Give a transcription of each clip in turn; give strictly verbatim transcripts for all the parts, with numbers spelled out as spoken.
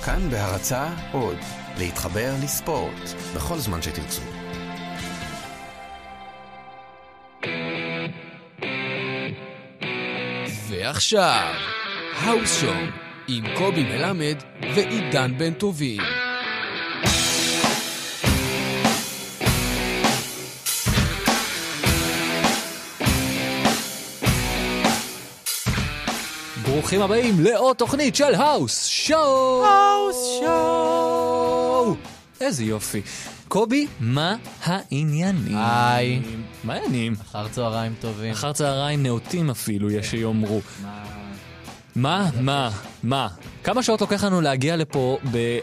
כאן בהרצאה עוד, להתחבר לספורט, בכל זמן שתרצו. ועכשיו, האוס שואו עם קובי מלמד ועידן בן טובים. ברוכים הבאים לעוד תוכנית של האוס שואו. האוס שואו. איזה יופי. קובי, מה העניינים? היי. מה העניינים? אחר צהריים טובים. אחר צהריים נאותים אפילו, יש שיאמרו. מה? מה? מה? כמה שעות לוקח לנו להגיע לפה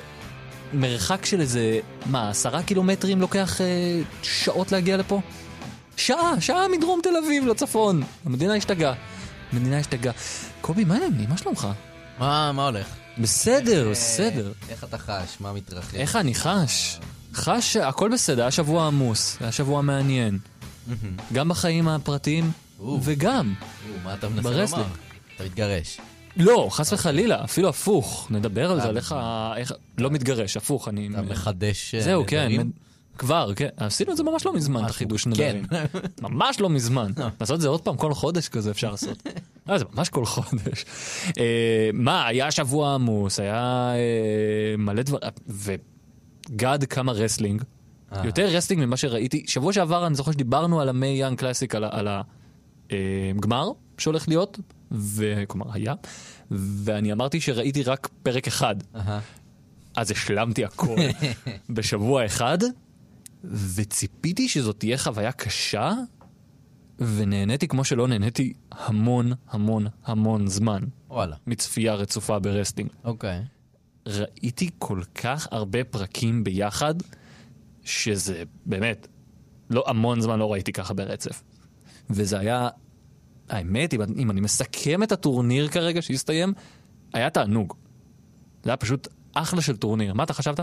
במרחק של איזה, מה, עשרה קילומטרים לוקח אה, שעות להגיע לפה? שעה, שעה מדרום תל אביב לצפון. המדינה השתגעה. המדינה השתגעה. קובי, מה העניינים? מה שלומך? מה, מה הולך? בסדר, בסדר. איך אתה חש? מה מתרחש? איך אני חש? חש, הכל בסדר, היה שבוע עמוס, היה שבוע מעניין. גם בחיים הפרטיים, וגם מה אתה מנסה ברסלינג. לומר? אתה מתגרש. לא, חס וחלילה, אפילו הפוך. נדבר על זה, על איך, איך, לא מתגרש, הפוך, אני... אתה מחדש זהו, כן, נדרים? כבר, כן. עשינו את זה ממש לא מזמן, את החידוש נדרים. ממש לא מזמן. לעשות את זה עוד פעם, כל חודש כזה אפשר לעשות. אה, זה ממש כל חודש. אה, מה, היה שבוע עמוס, היה אה, מלא דבר... וגד כמה רסלינג. יותר רסלינג ממה שראיתי. שבוע שעבר אני זוכר שדיברנו על המי יאנג קלאסיק, על הגמר שהולך להיות, וכלומר היה, ואני אמרתי שראיתי רק פרק אחד. אז השלמתי הכל בשבוע אחד, וציפיתי שזאת תהיה חוויה קשה, ונהניתי כמו שלא נהניתי המון המון המון זמן. וואלה. מצפייה רצופה ברסלינג. אוקיי. ראיתי כל כך הרבה פרקים ביחד, שזה באמת, לא המון זמן לא ראיתי ככה ברצף. וזה היה, האמת, אם, אם אני מסכם את הטורניר כרגע שהסתיים, היה תענוג. זה היה פשוט אחלה של טורניר. מה אתה חשבת?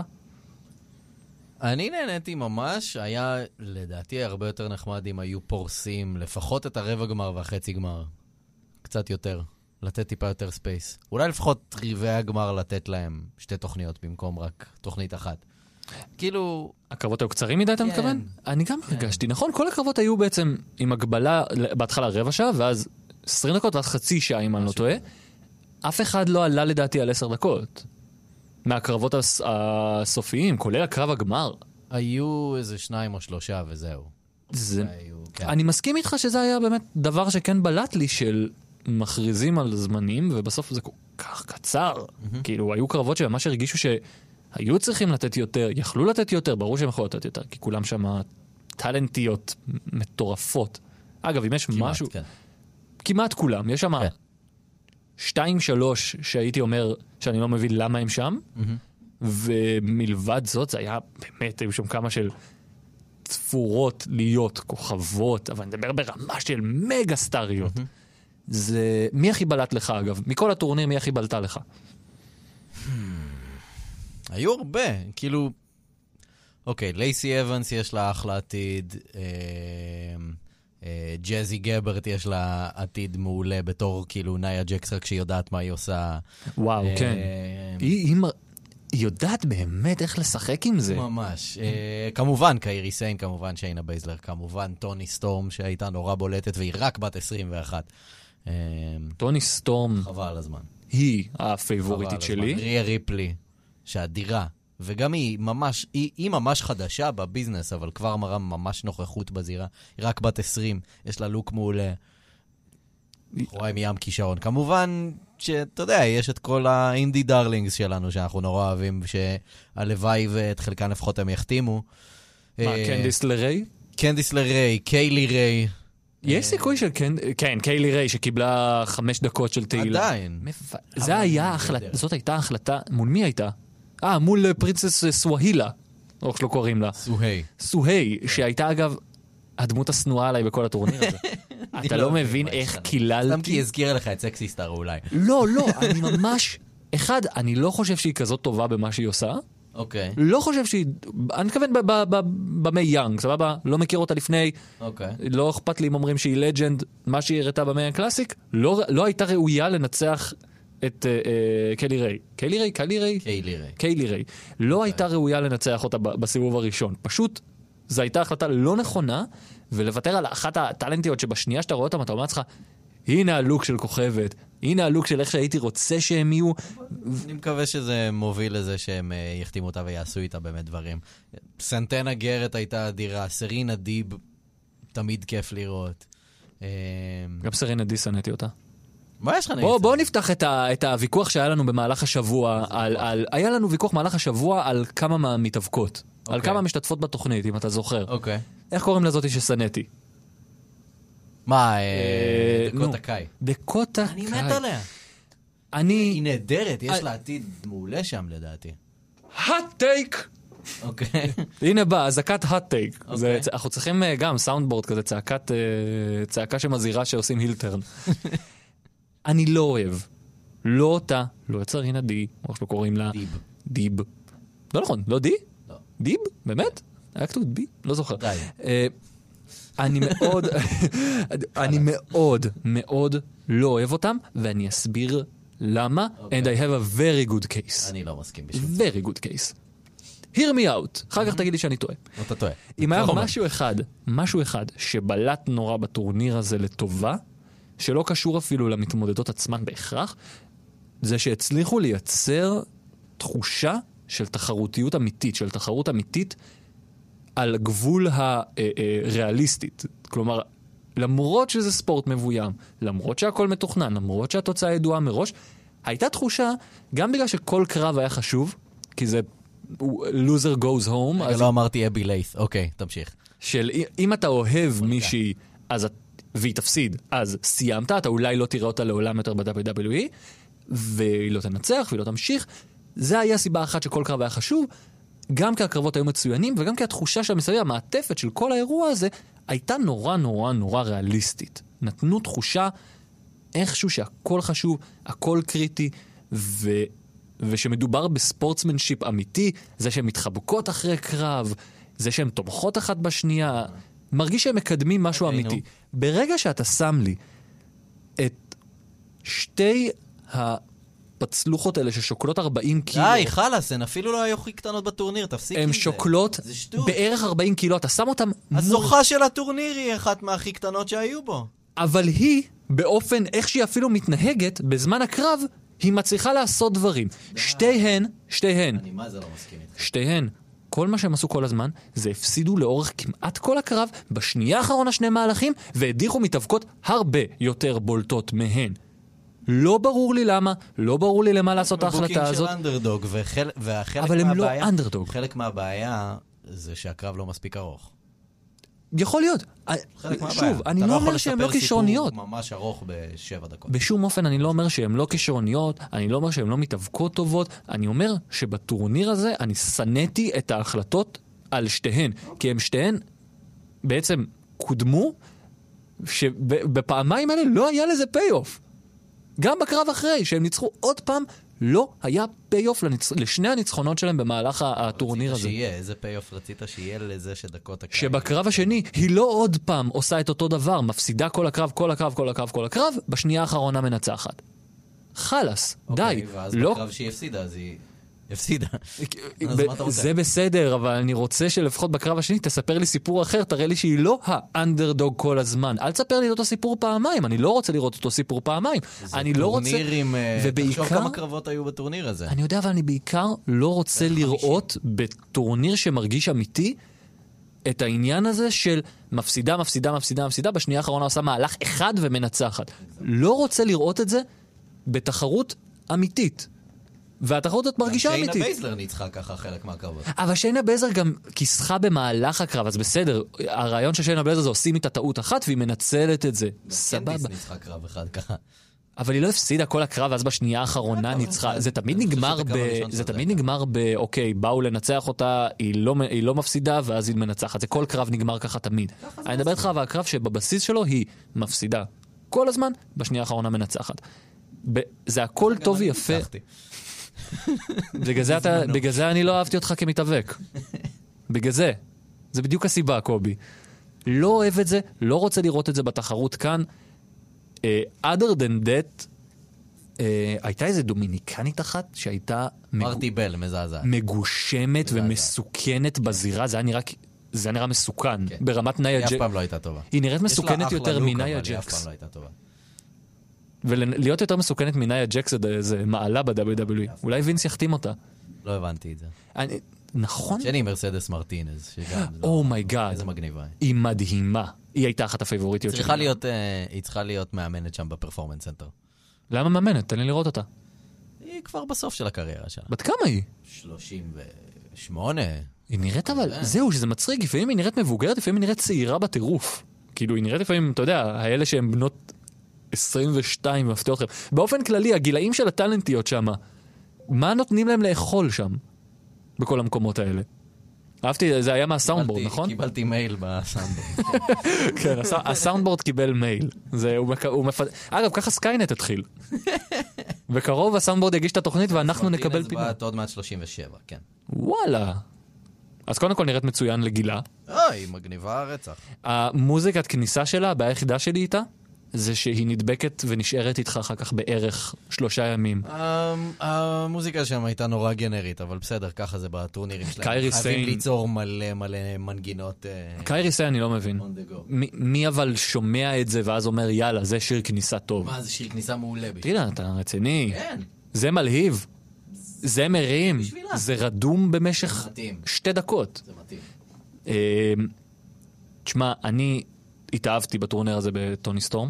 אני נהניתי ממש, היה לדעתי הרבה יותר נחמד אם היו פורסים לפחות את הרבע גמר והחצי גמר. קצת יותר. לתת טיפה יותר ספייס. אולי לפחות רבעי הגמר לתת להם שתי תוכניות במקום רק תוכנית אחת. כאילו... הקרבות היו קצרים מדי, אתה כן. מתכוון? אני גם הרגשתי, נכון? כל הקרבות היו בעצם עם הגבלה, בהתחלה רבע שעה, ואז עשרים דקות, ואז חצי שעה, אם אני לא טועה. אף אחד לא עלה לדעתי על עשר דקות. מהקרבות הס... הסופיים, כולל הקרב הגמר. היו איזה שניים או שלושה וזהו. זה... היו, כן. אני מסכים איתך שזה היה באמת דבר שכן בלט לי של מכריזים על זמנים, ובסוף זה כל כך קצר. Mm-hmm. כאילו, היו קרבות שממש הרגישו שהיו צריכים לתת יותר, יכלו לתת יותר, ברור שהם יכולו לתת יותר, כי כולם שם טלנטיות מטורפות. אגב, אם יש כמעט, משהו... כן. כמעט כולם. יש שם... כן. שתיים, שלוש, שהייתי אומר שאני לא מבין למה הם שם, mm-hmm. ומלבד זאת זה היה, באמת, היו שם כמה של צפורות להיות כוכבות, אבל אני מדבר ברמה של מגה סטריות. Mm-hmm. זה, מי הכי בלט לך אגב? מכל הטורניר מי הכי בלטה לך? Hmm. היו הרבה, כאילו, אוקיי, לייסי אבנס יש לה אחלה עתיד, אה... ג'זי גברט יש לה עתיד מעולה בתור כאילו נאיה ג'קס רק שהיא יודעת מה היא עושה. וואו, כן. היא יודעת באמת איך לשחק עם זה. ממש. כמובן קיירי סיין, כמובן שיינה בייזלר, כמובן טוני סטורם שהייתה נורא בולטת והיא רק בת עשרים ואחת. טוני סטורם. חבל על הזמן. היא הפייבוריטית שלי. ריה ריפלי, שהדירה. וגם היא ממש, היא, היא ממש חדשה בביזנס, אבל כבר מראה ממש נוכחות בזירה. היא רק בת עשרים, יש לה לוק מעולה. רואה מים כישרון. כמובן שאתה יודע, יש את כל האינדי דרלינגס שלנו, שאנחנו נורא אוהבים, שהלוואי ואת חלקן לפחות הם יחתימו. מה, קנדיס לריי? קנדיס לריי, קיילי ריי. יש סיכוי של כן, קיילי ריי שקיבלה חמש דקות של תהילה. עדיין. זה היה החלטה, זאת הייתה החלטה, מול מי הייתה? אה, מול פרינסס סווהילה, או איך שלא קוראים לה. סוהי. סוהי, שהייתה אגב הדמות הסנועה עליי בכל הטורניר הזה. אתה לא מבין איך קיללתי. סתם כי הזכיר לך את סקסי סטאר אולי. לא, לא, אני ממש... אחד, אני לא חושב שהיא כזאת טובה במה שהיא עושה. אוקיי. לא חושב שהיא... אני מתכוון במי יאנג, סבבה? לא מכיר אותה לפני. אוקיי. לא אכפת לי אם אומרים שהיא לג'נד, מה שהיא הראתה במי הקלאסיק, לא הייתה ראויה לנצח את uh, קיילי ריי. קיילי ריי? קיילי ריי? קיילי ריי. קיילי ריי. לא הייתה ראויה לנצח אותה בסיבוב הראשון. פשוט, זו הייתה החלטה לא נכונה, ולוותר על אחת הטלנטיות שבשנייה שאתה רואה אותם, אתה אומר לך, הנה הלוק של כוכבת, הנה הלוק של איך שהייתי רוצה שהם יהיו. אני מקווה שזה מוביל לזה שהם יחתימו אותה ויעשו איתה באמת דברים. סנטנה גרט הייתה אדירה, סרינה דיב, תמיד כיף לראות. גם סרינה די שנאתי אותה. מה יש לך נגיד? בוא, בוא נפתח את, ה, את הוויכוח שהיה לנו במהלך השבוע, על, על, היה לנו ויכוח במהלך השבוע על כמה מהמתאבקות, okay. על כמה משתתפות בתוכנית, אם אתה זוכר. אוקיי. Okay. איך קוראים לזאתי ששנאתי? מה, דקוטה קאי. דקוטה קאי. אני קאי. מת עליה. אני... היא נהדרת, יש לה עתיד מעולה שם לדעתי. hot take! אוקיי. הנה בא, אזעקת hot take. אנחנו צריכים גם סאונדבורד כזה, צעקה שמזהירה שעושים הילטרן. אני לא אוהב. לא אותה, לא את סרינה די, כמו שלא קוראים לה. דיב. דיב. לא נכון, לא די? לא. דיב? באמת? היה כתוב בי? לא זוכר. אני מאוד, אני מאוד, מאוד לא אוהב אותם, ואני אסביר למה, and I have a very good case. אני לא מסכים בשביל. very good case. hear me out. אחר כך תגיד לי שאני טועה. אתה טועה. אם היה משהו אחד, משהו אחד שבלט נורא בטורניר הזה לטובה, שלא קשור אפילו למתמודדות עצמן בהכרח, זה שהצליחו לייצר תחושה של תחרותיות אמיתית, של תחרות אמיתית על גבול הריאליסטית. כלומר, למרות שזה ספורט מבוים, למרות שהכל מתוכנן, למרות שהתוצאה ידועה מראש, הייתה תחושה, גם בגלל שכל קרב היה חשוב, כי זה loser goes home. רגע, לא אמרתי אבי ליית', אוקיי, תמשיך. של אם אתה אוהב מישהי, אז והיא תפסיד, אז סיימת, אתה אולי לא תראה אותה לעולם יותר ב-דאבליו דאבליו אי, והיא לא תנצח, והיא לא תמשיך. זה היה סיבה אחת שכל קרב היה חשוב, גם כי הקרבות היו מצוינים, וגם כי התחושה של המסביב, המעטפת של כל האירוע הזה, הייתה נורא נורא נורא ריאליסטית. נתנו תחושה איכשהו שהכל חשוב, הכל קריטי, ו... ושמדובר בספורטסמנשיפ אמיתי, זה שהן מתחבקות אחרי קרב, זה שהן תומכות אחת בשנייה, מרגיש שהם מקדמים משהו אמיתי. ברגע שאתה שם לי את שתי הפצלוחות האלה ששוקלות ארבעים קילו... די, חלאס, הן אפילו לא היו הכי קטנות בטורניר, תפסיק עם זה. הן שוקלות בערך ארבעים קילו, אתה שם אותם... הזוכה של הטורניר היא אחת מהכי קטנות שהיו בו. אבל היא, באופן איך שהיא אפילו מתנהגת, בזמן הקרב, היא מצליחה לעשות דברים. שתיהן, שתיהן. אני מה זה לא מסכים איתך. שתיהן. כל מה שהם עשו כל הזמן, זה הפסידו לאורך כמעט כל הקרב, בשנייה האחרונה שני מהלכים, והדיחו מתאבקות הרבה יותר בולטות מהן. לא ברור לי למה, לא ברור לי למה לעשות ההחלטה הזאת. בוקינג של אנדרדוג, והחלק אבל הם לא אנדרדוג. חלק מהבעיה זה שהקרב לא מספיק ארוך. יכול להיות. שוב, אני לא אומר שהן לא כישרוניות. אתה לא יכול לספר סיפור ממש ארוך בשבע דקות. בשום אופן אני לא אומר שהן לא כישרוניות, אני לא אומר שהן לא מתאבקות טובות, אני אומר שבטורניר הזה אני סניתי את ההחלטות על שתיהן, כי הן שתיהן בעצם קודמו, שבפעמיים האלה לא היה לזה פי-אוף. גם בקרב אחרי, שהם ניצחו עוד פעם, לא היה פי-אוף לניצ... לשני הניצחונות שלהם במהלך הטורניר הזה. שיהיה, איזה פי-אוף רצית שיהיה לזה שדקות הקרב? שבקרב השני היא לא עוד פעם עושה את אותו דבר, מפסידה כל הקרב, כל הקרב, כל הקרב, כל הקרב, בשנייה האחרונה מנצחת. חלס, אוקיי, די. ואז לא... בקרב שהיא הפסידה, אז היא הפסידה. ב- זה בסדר, אבל אני רוצה שלפחות בקרב השני תספר לי סיפור אחר, תראה לי שהיא לא האנדרדוג כל הזמן. אל תספר לי את אותו סיפור פעמיים, אני לא רוצה לראות אותו סיפור פעמיים. אני לא רוצה... זה טורניר עם... ובעיקר... תחשוב כמה קרבות היו בטורניר הזה. אני יודע, אבל אני בעיקר לא רוצה לראות בטורניר שמרגיש אמיתי את העניין הזה של מפסידה, מפסידה, מפסידה, מפסידה, בשנייה האחרונה עושה מהלך אחד ומנצחת. לא רוצה לראות את זה בתחרות אמיתית. והתחרות את מרגישה אמיתית. שיינה בייזלר ניצחה ככה חלק מהקרבות. אבל שיינה בייזלר גם כיסחה במהלך הקרב, אז בסדר, הרעיון של שיינה בייזלר זה עושים איתה טעות אחת והיא מנצלת את זה. סבבה. קנדיס ניצחה קרב אחד ככה. אבל היא לא הפסידה כל הקרב, ואז בשנייה האחרונה ניצחה. זה תמיד נגמר ב... זה תמיד נגמר ב... אוקיי, באו לנצח אותה, היא לא, היא לא מפסידה, ואז היא מנצחת. זה כל קרב נגמר ככה תמיד. אני מדבר איתך, והקרב שבבסיס שלו היא מפסידה. כל הזמן, בשנייה האחרונה מנצחת. זה הכל טוב ויפה. בגלל זה, אתה, בגלל זה אני לא אהבתי אותך כמתאבק. בגלל זה. זה בדיוק הסיבה, קובי. לא אוהב את זה, לא רוצה לראות את זה בתחרות כאן. Uh, other than that, אה, הייתה איזה דומיניקנית אחת שהייתה מרטי בל, מזעזעת. מגושמת ומסוכנת בזירה, זה היה נראה, זה היה נראה מסוכן, ברמת נאיה ג'קס. היא אף פעם לא הייתה טובה. היא נראית מסוכנת יותר מנאיה ג'קס. היא אף פעם לא הייתה טובה. ולהיות יותר מסוכנת מנאיה ג'קס זה מעלה ב-דאבליו דאבליו אי. אולי וינס יחתים אותה. לא הבנתי את זה. נכון? שני מרסדס מרטינז, שגם... אומייגאד. איזה מגניבה. היא מדהימה. היא הייתה אחת הפייבוריטיות שלי. היא צריכה להיות מאמנת שם בפרפורמנס סנטר. למה מאמנת? תן לי לראות אותה. היא כבר בסוף של הקריירה שלה. בת כמה היא? שלושים ושמונה. היא נראית אבל, זהו, שזה מצחיק, לפעמים היא נראית מבוגרת, לפעמים היא נראית צעירה בטירוף. כאילו, היא נראית לפעמים, אתה יודע, האלה שהן בנות עשרים ושתיים, מפתיע אתכם. באופן כללי, הגילאים של הטלנטיות שם, מה נותנים להם לאכול שם? בכל המקומות האלה. אהבתי, זה היה מהסאונדבורד, נכון? קיבלתי מייל בסאונדבורד. כן, הסאונדבורד קיבל מייל. אגב, ככה סקיינט התחיל. בקרוב הסאונדבורד יגיש את התוכנית ואנחנו נקבל פינה. מרטינז עוד מעט שלושים ושבע, כן. וואלה. אז קודם כל נראית מצוין לגילה. אוי, מגניבה הרצח. המוזיקת כניסה שלה, הבעיה היחידה שלי איתה, זה שהיא נדבקת ונשארת איתך אחר כך בערך שלושה ימים. המוזיקה שם הייתה נורא גנרית, אבל בסדר, ככה זה בטורנירים שלהם. חייבים ליצור מלא מלא מנגינות. קיירי סיין אני לא מבין. מי אבל שומע את זה ואז אומר, יאללה, זה שיר כניסה טוב. מה, זה שיר כניסה מעולה. תראה, אתה רציני. כן. זה מלהיב. זה מרים. זה רדום במשך שתי דקות. זה מתאים. תשמע, אני התאהבתי בטורניר הזה בטוני סטורם.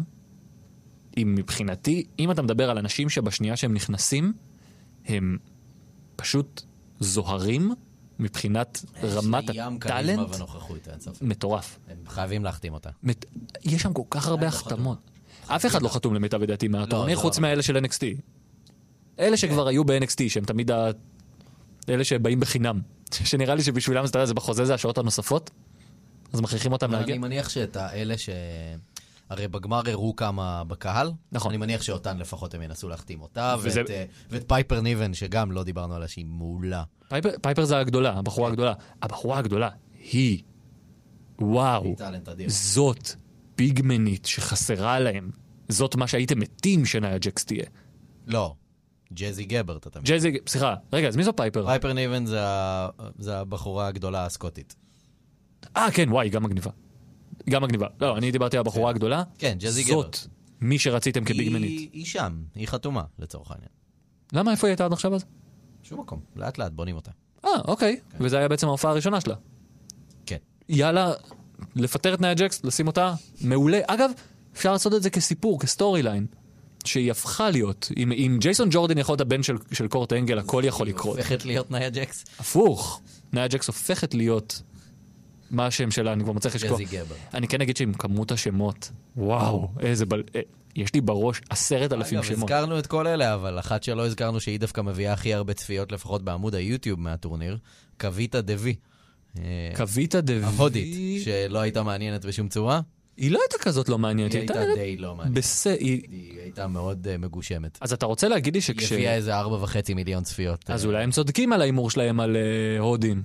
מבחינתי, אם אתה מדבר על אנשים שבשנייה שהם נכנסים, הם פשוט זוהרים מבחינת רמת הטלנט. מטורף. הם חייבים להחתים אותה. יש שם כל כך הרבה החתמות. אף אחד לא חתום למיטב ידיעתי מהטורניר, חוץ מהאלה של אן אקס טי. אלה שכבר היו ב-אן אקס טי, שהם תמיד אלה שבאים בחינם. שנראה לי שבשבילם זה בחוזה זה השעות הנוספות. אז מכריחים אותם להגיע. אני מניח שאת האלה ש... הרי בגמר הראו כמה בקהל. נכון. אני מניח שאותן לפחות הם ינסו להחתים אותה, ואת, ואת פייפר ניבן, שגם לא דיברנו עליה, שהיא מעולה. פייפר, פייפר זה הגדולה, הבחורה הגדולה. הבחורה הגדולה היא, וואו, זאת פיגמנית שחסרה להם. זאת מה שהייתם מתים שנאיה ג'קס תהיה. לא. ג'זי גברט, אתה מבין. ג'זי, סליחה. רגע, אז מי זו פייפר? פייפר ניבן זה, זה הבחורה הגדולה הסקוטית. אה, כן, וואי, גם מגניבה. גם מגניבה. לא, אני דיברתי על הבחורה הגדולה. כן, ג'זי גברט. זאת מי שרציתם כביגמנית. היא, היא שם, היא חתומה, לצורך העניין. למה? איפה היא הייתה עד עכשיו אז? שום מקום, לאט לאט בונים אותה. אה, אוקיי. כן. וזה היה בעצם ההופעה הראשונה שלה. כן. יאללה, לפטר את נאיה ג'קס, לשים אותה, מעולה. אגב, אפשר לעשות את זה כסיפור, כסטורי ליין. שהיא הפכה להיות, אם, אם ג'ייסון ג'ורדן יכול להיות הבן של, של קורט אנגל, הכל יכול לקרות. היא הופכת להיות נאיה ג'קס? הפוך. נאיה ג'קס הופכת להיות, מה השם שלה, אני כבר מצליח לשכוח. אני כן אגיד שעם כמות השמות, וואו, איזה בל... יש לי בראש עשרת אלפים שמות. הזכרנו את כל אלה, אבל אחת שלא הזכרנו שהיא דווקא מביאה הכי הרבה צפיות, לפחות בעמוד היוטיוב מהטורניר, קוויטה דבי. קוויטה דבי. ההודית, שלא הייתה מעניינת בשום צורה. היא לא הייתה כזאת לא מעניינת. היא הייתה די לא מעניינת. בס... היא... היא הייתה מאוד מגושמת. אז אתה רוצה להגיד לי שכש... היא הביאה איזה ארבע וחצי מיליון צפיות. אז אולי הם צודקים על האימור שלהם על הודים.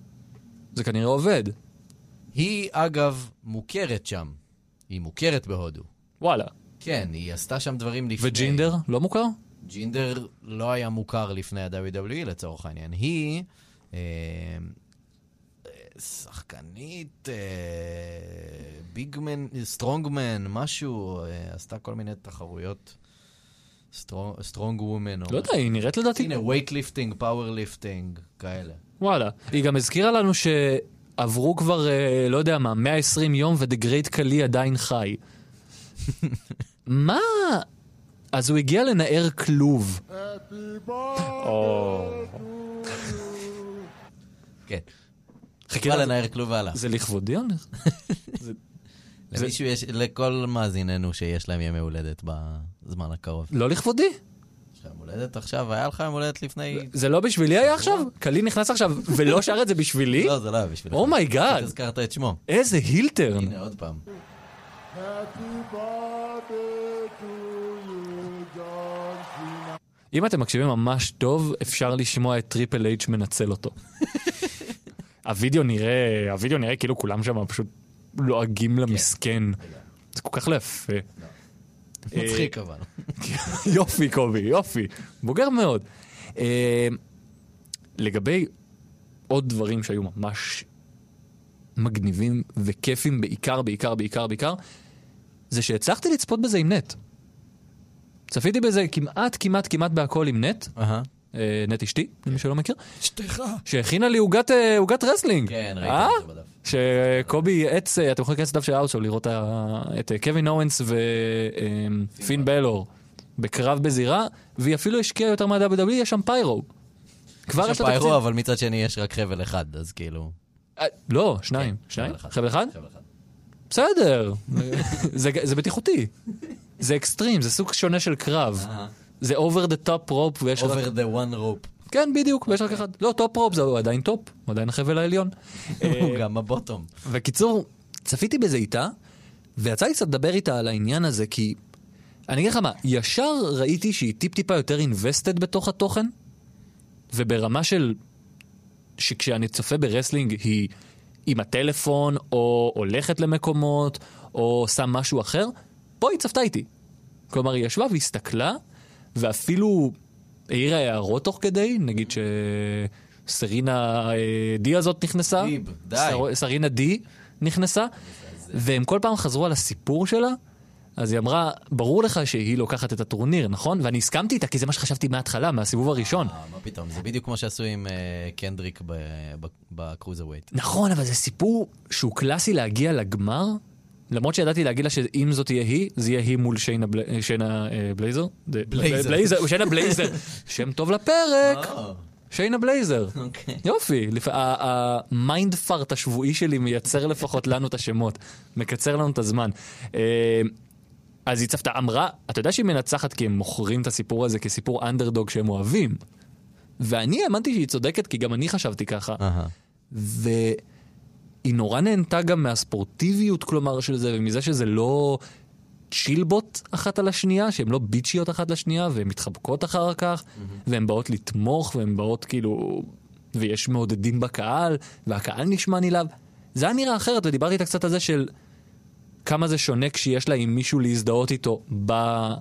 זה כנראה עובד. היא אגב מוכרת שם. היא מוכרת בהודו. וואלה. כן, היא עשתה שם דברים לפני. וג'ינדר לא מוכר? ג'ינדר לא היה מוכר לפני ה-דאבליו דאבליו אי לצורך העניין. היא... אה... שחקנית, ביגמן, סטרונגמן, משהו, עשתה כל מיני תחרויות, סטרונג וומן. לא יודע, היא נראית לדעתי. הנה, ווייטליפטינג, פאוורליפטינג, כאלה. וואלה, היא גם הזכירה לנו שעברו כבר, לא יודע מה, מאה ועשרים יום ודה גרייט קלי עדיין חי. מה? אז הוא הגיע לנער כלוב. כן. חכה לנער כלוב הלאה. זה לכבודי או לך? למישהו יש, לכל מאזיננו שיש להם ימי הולדת בזמן הקרוב. לא לכבודי? יש להם הולדת עכשיו, היה לך ימי הולדת לפני... זה לא בשבילי היה עכשיו? קלי נכנס עכשיו ולא שר את זה בשבילי? לא, זה לא היה בשבילי. אומייגאד. תזכרת את שמו. איזה הילטרן. הנה עוד פעם. אם אתם מקשיבים ממש טוב, אפשר לשמוע את טריפל אייץ' מנצל אותו. הווידאו נראה, הווידאו נראה כאילו כולם שם פשוט לועגים למסכן. זה כל כך לא יפה. מצחיק אבל. יופי, קובי, יופי. בוגר מאוד. לגבי עוד דברים שהיו ממש מגניבים וכיפים, בעיקר, בעיקר, בעיקר, בעיקר, זה שהצלחתי לצפות בזה עם נט. צפיתי בזה כמעט, כמעט, כמעט בהכל עם נט. אהה. נט אשתי, למי שלא מכיר. אשתך. שהכינה לי עוגת רסלינג. כן, ראיתי את זה בדף. שקובי יעץ, אתם יכולים להיכנס לדף של האוטשו, לראות את קווין אורנס ופין בלור בקרב בזירה, והיא אפילו השקיעה יותר מה-דאבליו דאבליו אי, יש שם פיירו. כבר יש שם פיירו, אבל מצד שני יש רק חבל אחד, אז כאילו... לא, שניים. שניים? חבל אחד? בסדר. זה בטיחותי. זה אקסטרים, זה סוג שונה של קרב. זה over the top rope ויש רק... over the one rope. כן, בדיוק, ויש רק אחד. לא, טופ רופ זה עדיין טופ, הוא עדיין החבל העליון. הוא גם הבוטום. וקיצור, צפיתי בזה איתה, ויצא לי קצת לדבר איתה על העניין הזה, כי אני אגיד לך מה, ישר ראיתי שהיא טיפ-טיפה יותר invested בתוך התוכן, וברמה של, שכשאני צופה ברסלינג, היא עם הטלפון, או הולכת למקומות, או שם משהו אחר, פה היא צפתה איתי. כלומר, היא ישבה והסתכלה, ואפילו העירה הערות תוך כדי, נגיד שסרינה די הזאת נכנסה, דיב, די. סרינה די נכנסה, והם כל פעם חזרו על הסיפור שלה, אז היא אמרה, ברור לך שהיא לוקחת את הטורניר, נכון? ואני הסכמתי איתה, כי זה מה שחשבתי מההתחלה, מהסיבוב הראשון. מה פתאום, זה בדיוק כמו שעשו עם קנדריק בקרוזרווייט. נכון, אבל זה סיפור שהוא קלאסי להגיע לגמר, למרות שידעתי להגיד לה שאם זאת תהיה היא, זה יהיה היא מול שיינה בלייזר. בלייזר. שיינה בלייזר. שם טוב לפרק. שיינה בלייזר. יופי. המיינד פארט השבועי שלי מייצר לפחות לנו את השמות. מקצר לנו את הזמן. אז היא צפתה, אמרה, אתה יודע שהיא מנצחת כי הם מוכרים את הסיפור הזה כסיפור אנדרדוג שהם אוהבים. ואני האמנתי שהיא צודקת, כי גם אני חשבתי ככה. ו... היא נורא נהנתה גם מהספורטיביות, כלומר, של זה, ומזה שזה לא צ'ילבוט אחת על השנייה, שהן לא ביצ'יות אחת לשנייה, והן מתחבקות אחר כך, והן באות לתמוך, והן באות כאילו, ויש מעודדים בקהל, והקהל נשמע נלהב. זה היה נראה אחרת, ודיברתי איתה קצת על זה של כמה זה שונה כשיש לה עם מישהו להזדהות איתו ב, אה,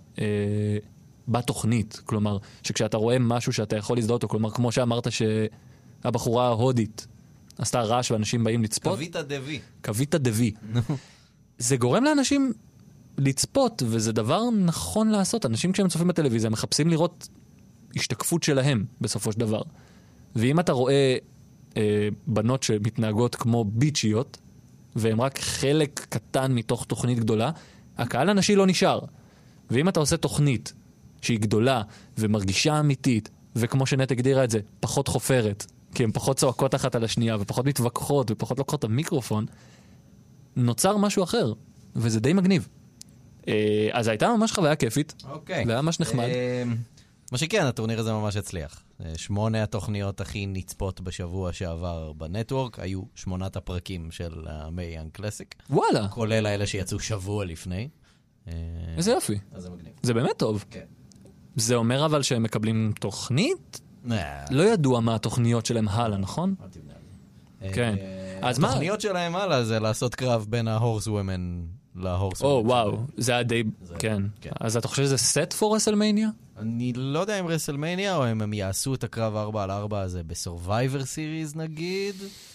בתוכנית. כלומר, שכשאתה רואה משהו שאתה יכול להזדהות אותו, כלומר, כמו שאמרת שהבחורה ההודית, עשתה רעש ואנשים באים לצפות. קוויטה דבי. קוויטה דבי. זה גורם לאנשים לצפות, וזה דבר נכון לעשות. אנשים כשהם צופים בטלוויזיה מחפשים לראות השתקפות שלהם בסופו של דבר. ואם אתה רואה אה, בנות שמתנהגות כמו ביצ'יות, והם רק חלק קטן מתוך תוכנית גדולה, הקהל הנשי לא נשאר. ואם אתה עושה תוכנית שהיא גדולה ומרגישה אמיתית, וכמו שנט הגדירה את זה, פחות חופרת, כי הן פחות צועקות אחת על השנייה, ופחות מתווכחות, ופחות לוקחות את המיקרופון, נוצר משהו אחר, וזה די מגניב. אז הייתה ממש חוויה כיפית, והיה ממש נחמד. מה שכן, הטורניר הזה ממש הצליח. שמונה התוכניות הכי נצפות בשבוע שעבר בנטוורק, היו שמונת הפרקים של המי יאנג קלאסיק. וואלה. כולל האלה שיצאו שבוע לפני. איזה יופי. אז זה מגניב. זה באמת טוב. כן. זה אומר אבל שהם מקבלים תוכנית? לא ידוע מה התוכניות שלהם הלאה, נכון? כן. אז מה? התוכניות שלהם הלאה זה לעשות קרב בין ההורס וומן להורס וומן. או, וואו. זה היה די... כן. אז אתה חושב שזה סט פור רסלמניה? אני לא יודע אם רסלמניה, או אם הם יעשו את הקרב ארבע על ארבע הזה בסורווייבר סיריז נגיד,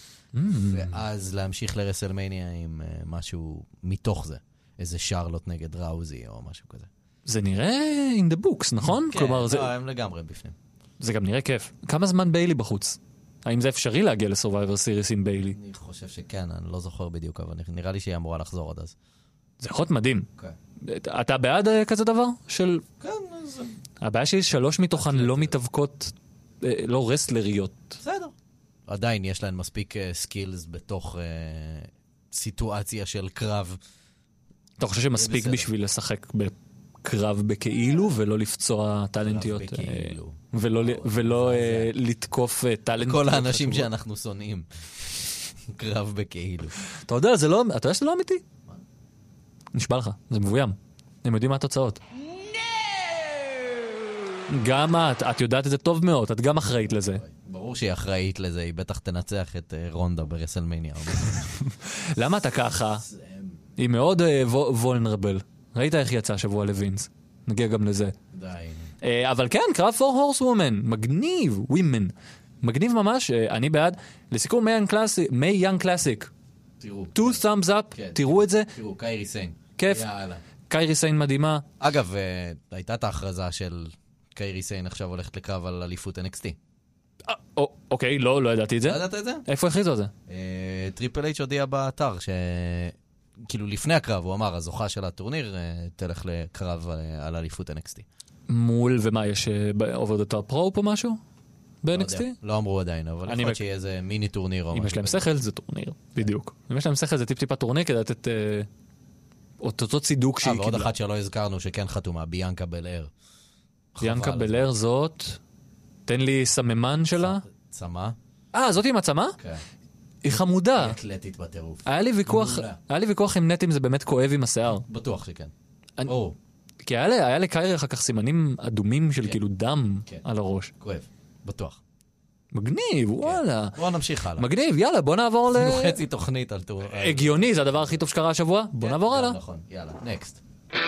ואז להמשיך לרסלמניה עם משהו מתוך זה. איזה שרלוט נגד ראוזי או משהו כזה. זה נראה in the books, נכון? כן, לא, הם לגמרי בפנים. זה גם נראה כיף. כמה זמן ביילי בחוץ? האם זה אפשרי להגיע לסורווייבר סיריס עם ביילי? אני חושב שכן, אני לא זוכר בדיוק, אבל נראה לי שהיא אמורה לחזור עד אז. זה יכול להיות מדהים. אתה בעד כזה דבר? של... כן, אז... הבעיה שלי שלוש מתוכן לא מתאבקות, לא רסלריות. בסדר. עדיין יש להן מספיק סקילס בתוך סיטואציה של קרב. אתה חושב שמספיק בשביל לשחק בקרב בכאילו, ולא לפצוע טלנטיות? קרב בכאילו. ולא לתקוף טלנטיות? כל האנשים שאנחנו שונאים. קרב בכאילו. אתה יודע, זה לא, אתה יודע שזה לא אמיתי? נשבע לך, זה מבוים. הם יודעים מה התוצאות. גם את, את יודעת את זה טוב מאוד, את גם אחראית לזה. ברור שהיא אחראית לזה, היא בטח תנצח את רונדה ברסלמניה. למה אתה ככה? היא מאוד וולנרבל. ראית איך יצא השבוע לווינס? נגיע גם לזה. די. אבל כן, קרב פור הורס וומן, מגניב, ווימן. מגניב ממש, אני בעד. לסיכום, מי יאנג קלאסיק. תראו. two thumbs up, תראו את זה. תראו, קיירי סיין. כיף. קיירי סיין מדהימה. אגב, הייתה את ההכרזה של קיירי סיין עכשיו הולכת לקרב על אליפות אן אקס טי. אוקיי, לא, לא ידעתי את זה. לא ידעת את זה? איפה הכריזו את זה? טריפל אייץ' הודיע באתר ש... כאילו לפני הקרב, הוא אמר, הזוכה של הטורניר תלך לקרב על אליפות אן אקס טי. מול, ומה, יש עובר דתר פרופ או משהו? ב-אן אקס טי? לא אמרו עדיין, אבל יכול להיות שיהיה איזה מיני טורניר או משהו. אם יש להם שכל, זה טורניר, בדיוק. אם יש להם שכל, זה טיפ-טיפה טורניר, כדי לתת אותו צידוק שהיא קיבלה. ועוד אחת שלא הזכרנו, שכן חתומה, ביאנקה בלער. ביאנקה בלער זאת, תן לי סממן שלה. צמה. אה, זאת עם הצמה? כן. היא חמודה. היא אתלטית בטירוף. היה לי ויכוח, היה לי ויכוח עם נטים, זה באמת כואב עם השיער. בטוח שכן. או. כי היה לי, היה לי קיירי אחר כך סימנים אדומים של כאילו דם על הראש. כואב, בטוח. מגניב, וואלה. בוא נמשיך הלאה. מגניב, יאללה, בוא נעבור ל... עשינו חצי תוכנית על טור... הגיוני, זה הדבר הכי טוב שקרה השבוע. בוא נעבור הלאה. נכון, יאללה, נקסט.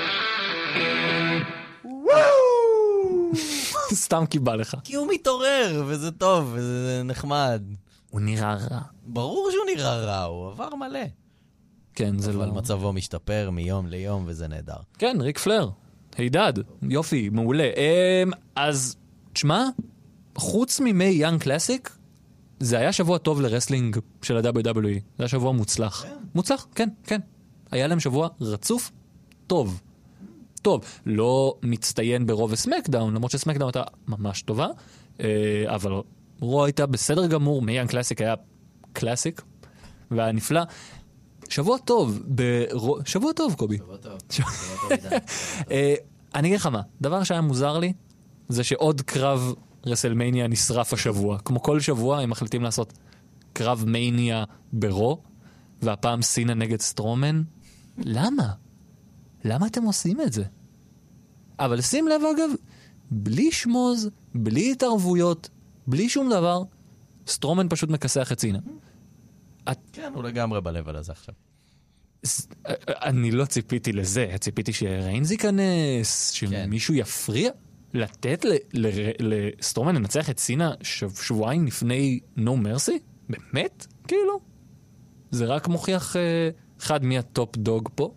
סתם קיבל לך. כי הוא מתעורר, וזה טוב, וזה נחמד. הוא נראה רע. ברור שהוא נראה רע, הוא עבר מלא. כן, זה לא... אבל מצבו משתפר מיום ליום, וזה נהדר. כן, ריק פלר. הידד. יופי, מעולה. אז, תשמע, חוץ ממי יאנג קלאסיק, זה היה שבוע טוב לרסלינג של ה-דאבליו דאבליו אי. זה היה שבוע מוצלח. מוצלח, כן, כן. היה להם שבוע רצוף, טוב. טוב, לא מצטיין ברוב הסמקדאון, למרות שסמקדאון הייתה ממש טובה, אבל רו הייתה בסדר גמור, מי יאנג קלאסיק היה קלאסיק, והיה נפלא. שבוע טוב, ברוב... שבוע טוב, קובי. שבוע טוב. שבוע טוב, אני אגיד לך מה, דבר שהיה מוזר לי, זה שעוד קרב רסלמניה נשרף השבוע. כמו כל שבוע הם מחליטים לעשות קרב מניה ברו, והפעם סינה נגד סטרומן. למה? למה אתם עושים את זה? אבל שים לב אגב, בלי שמוז, בלי התערבויות, בלי שום דבר, סטרומן פשוט מכסח את סינה. כן, הוא לגמרי בלבל הזה עכשיו. אני לא ציפיתי לזה, ציפיתי שריינז ייכנס, שמישהו יפריע. לתת לסטרומן לנצח את סינה שבועיים לפני No Mercy? באמת? כאילו? זה רק מוכיח אחד מהטופ דוג פה.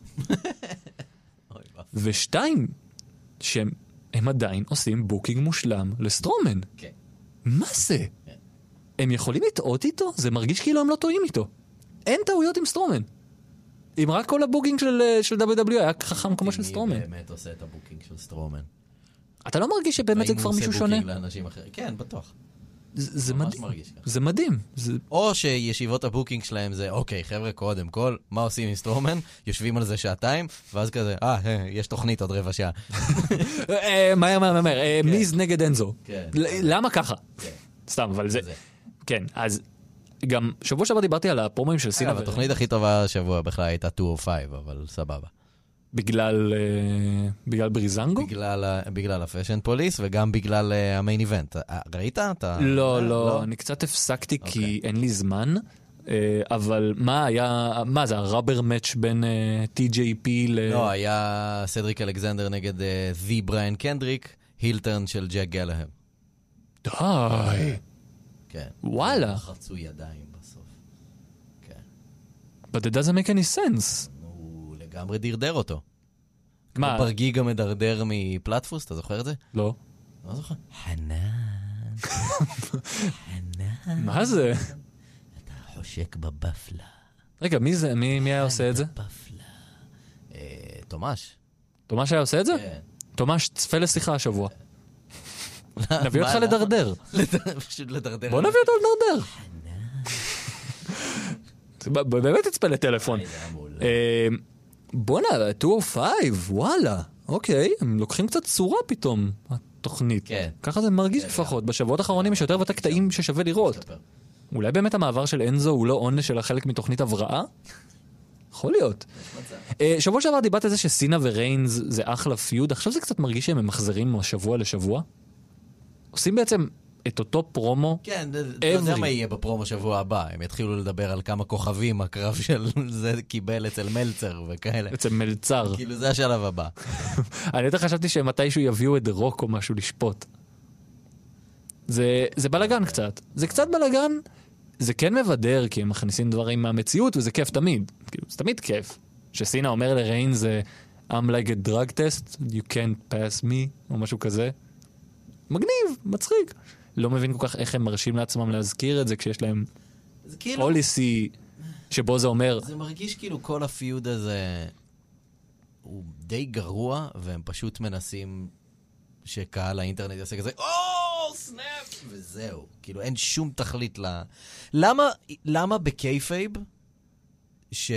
ושתיים, שהם עדיין עושים בוקינג מושלם לסטרומן. כן. מה זה? הם יכולים לטעות איתו? זה מרגיש כאילו הם לא טועים איתו. אין טעויות עם סטרומן. אם רק כל הבוקינג של דאבליו דאבליו היה חכם כמו של סטרומן. מי באמת עושה את הבוקינג של סטרומן? אתה לא מרגיש שבאמת זה כבר מישהו שונה? כן, בטוח. זה מדהים. זה מדהים. או שישיבות הבוקינג שלהם זה, אוקיי, חבר'ה, קודם כל, מה עושים עם סטרומן? יושבים על זה שעתיים, ואז כזה, אה, יש תוכנית עוד רבע שעה. מהר, מהר, מהר. מיז נגד אנזו. למה ככה? סתם, אבל זה... כן, אז גם שבוע שעבר דיברתי על הפרומואים של סינה. התוכנית הכי טובה השבוע בכלל הייתה מאתיים חמש, אבל סבבה. בגלל, בגלל בריזנגו? בגלל, בגלל הפשן פוליס, וגם בגלל המיין איבנט. ראית? אתה... לא, לא, אני קצת הפסקתי כי אין לי זמן, אבל מה היה, מה זה, הראבר מאץ' בין טי ג'יי פי ל... לא, היה סדריק אלכסנדר נגד The בריין קנדריק, הילטרן של ג'ק גלהם. די. כן. וואלה. חרצו ידיים בסוף. כן. But it doesn't make any sense. הוא לגמרי דרדר אותו. מה? ברגיג המדרדר מפלטפוס, אתה זוכר את זה? לא. לא זוכר. חנן. חנן. מה זה? אתה חושק בבפלה. רגע, מי זה? מי, מי היה עושה את זה? בבפלה. תומש. תומש היה עושה את זה? כן. תומש צפה לשיחה השבוע. נביא אותך לדרדר. פשוט לדרדר. בוא נביא אותו לדרדר. באמת תצפה לטלפון. בוא נע, מאתיים חמש, וואלה. אוקיי, הם לוקחים קצת צורה פתאום, התוכנית. כן. ככה זה מרגיש לפחות. בשבועות האחרונים יש יותר ויותר קטעים ששווה לראות. אולי באמת המעבר של אנזו הוא לא עונש של החלק מתוכנית הבראה? יכול להיות. שבוע שעבר דיברת על זה שסינה וריינס זה אחלה פיוד, עכשיו זה קצת מרגיש שהם מחזרים משבוע לשבוע. עושים בעצם את אותו פרומו. כן, אתה יודע מה יהיה בפרומו שבוע הבא. הם יתחילו לדבר על כמה כוכבים הקרב של זה קיבל אצל מלצר וכאלה. אצל מלצר. כאילו זה השלב הבא. אני יותר חשבתי שמתישהו יביאו את רוק או משהו לשפוט. זה, זה בלגן קצת. זה קצת בלגן. זה כן מבדר, כי הם מכניסים דברים מהמציאות, וזה כיף תמיד. כאילו, זה תמיד כיף. שסינה אומר לריין זה I'm like a drug test, you can't pass me, או משהו כזה. מגניב, מצחיק. לא מבין כל כך איך הם מרשים לעצמם להזכיר את זה, כשיש להם כאילו... פוליסי, שבו זה אומר... זה מרגיש כאילו כל הפיוד הזה הוא די גרוע, והם פשוט מנסים שקהל האינטרנט יעשה כזה, או, סנאפ, וזהו. כאילו אין שום תכלית ל... למה, למה בקייפייב, ש...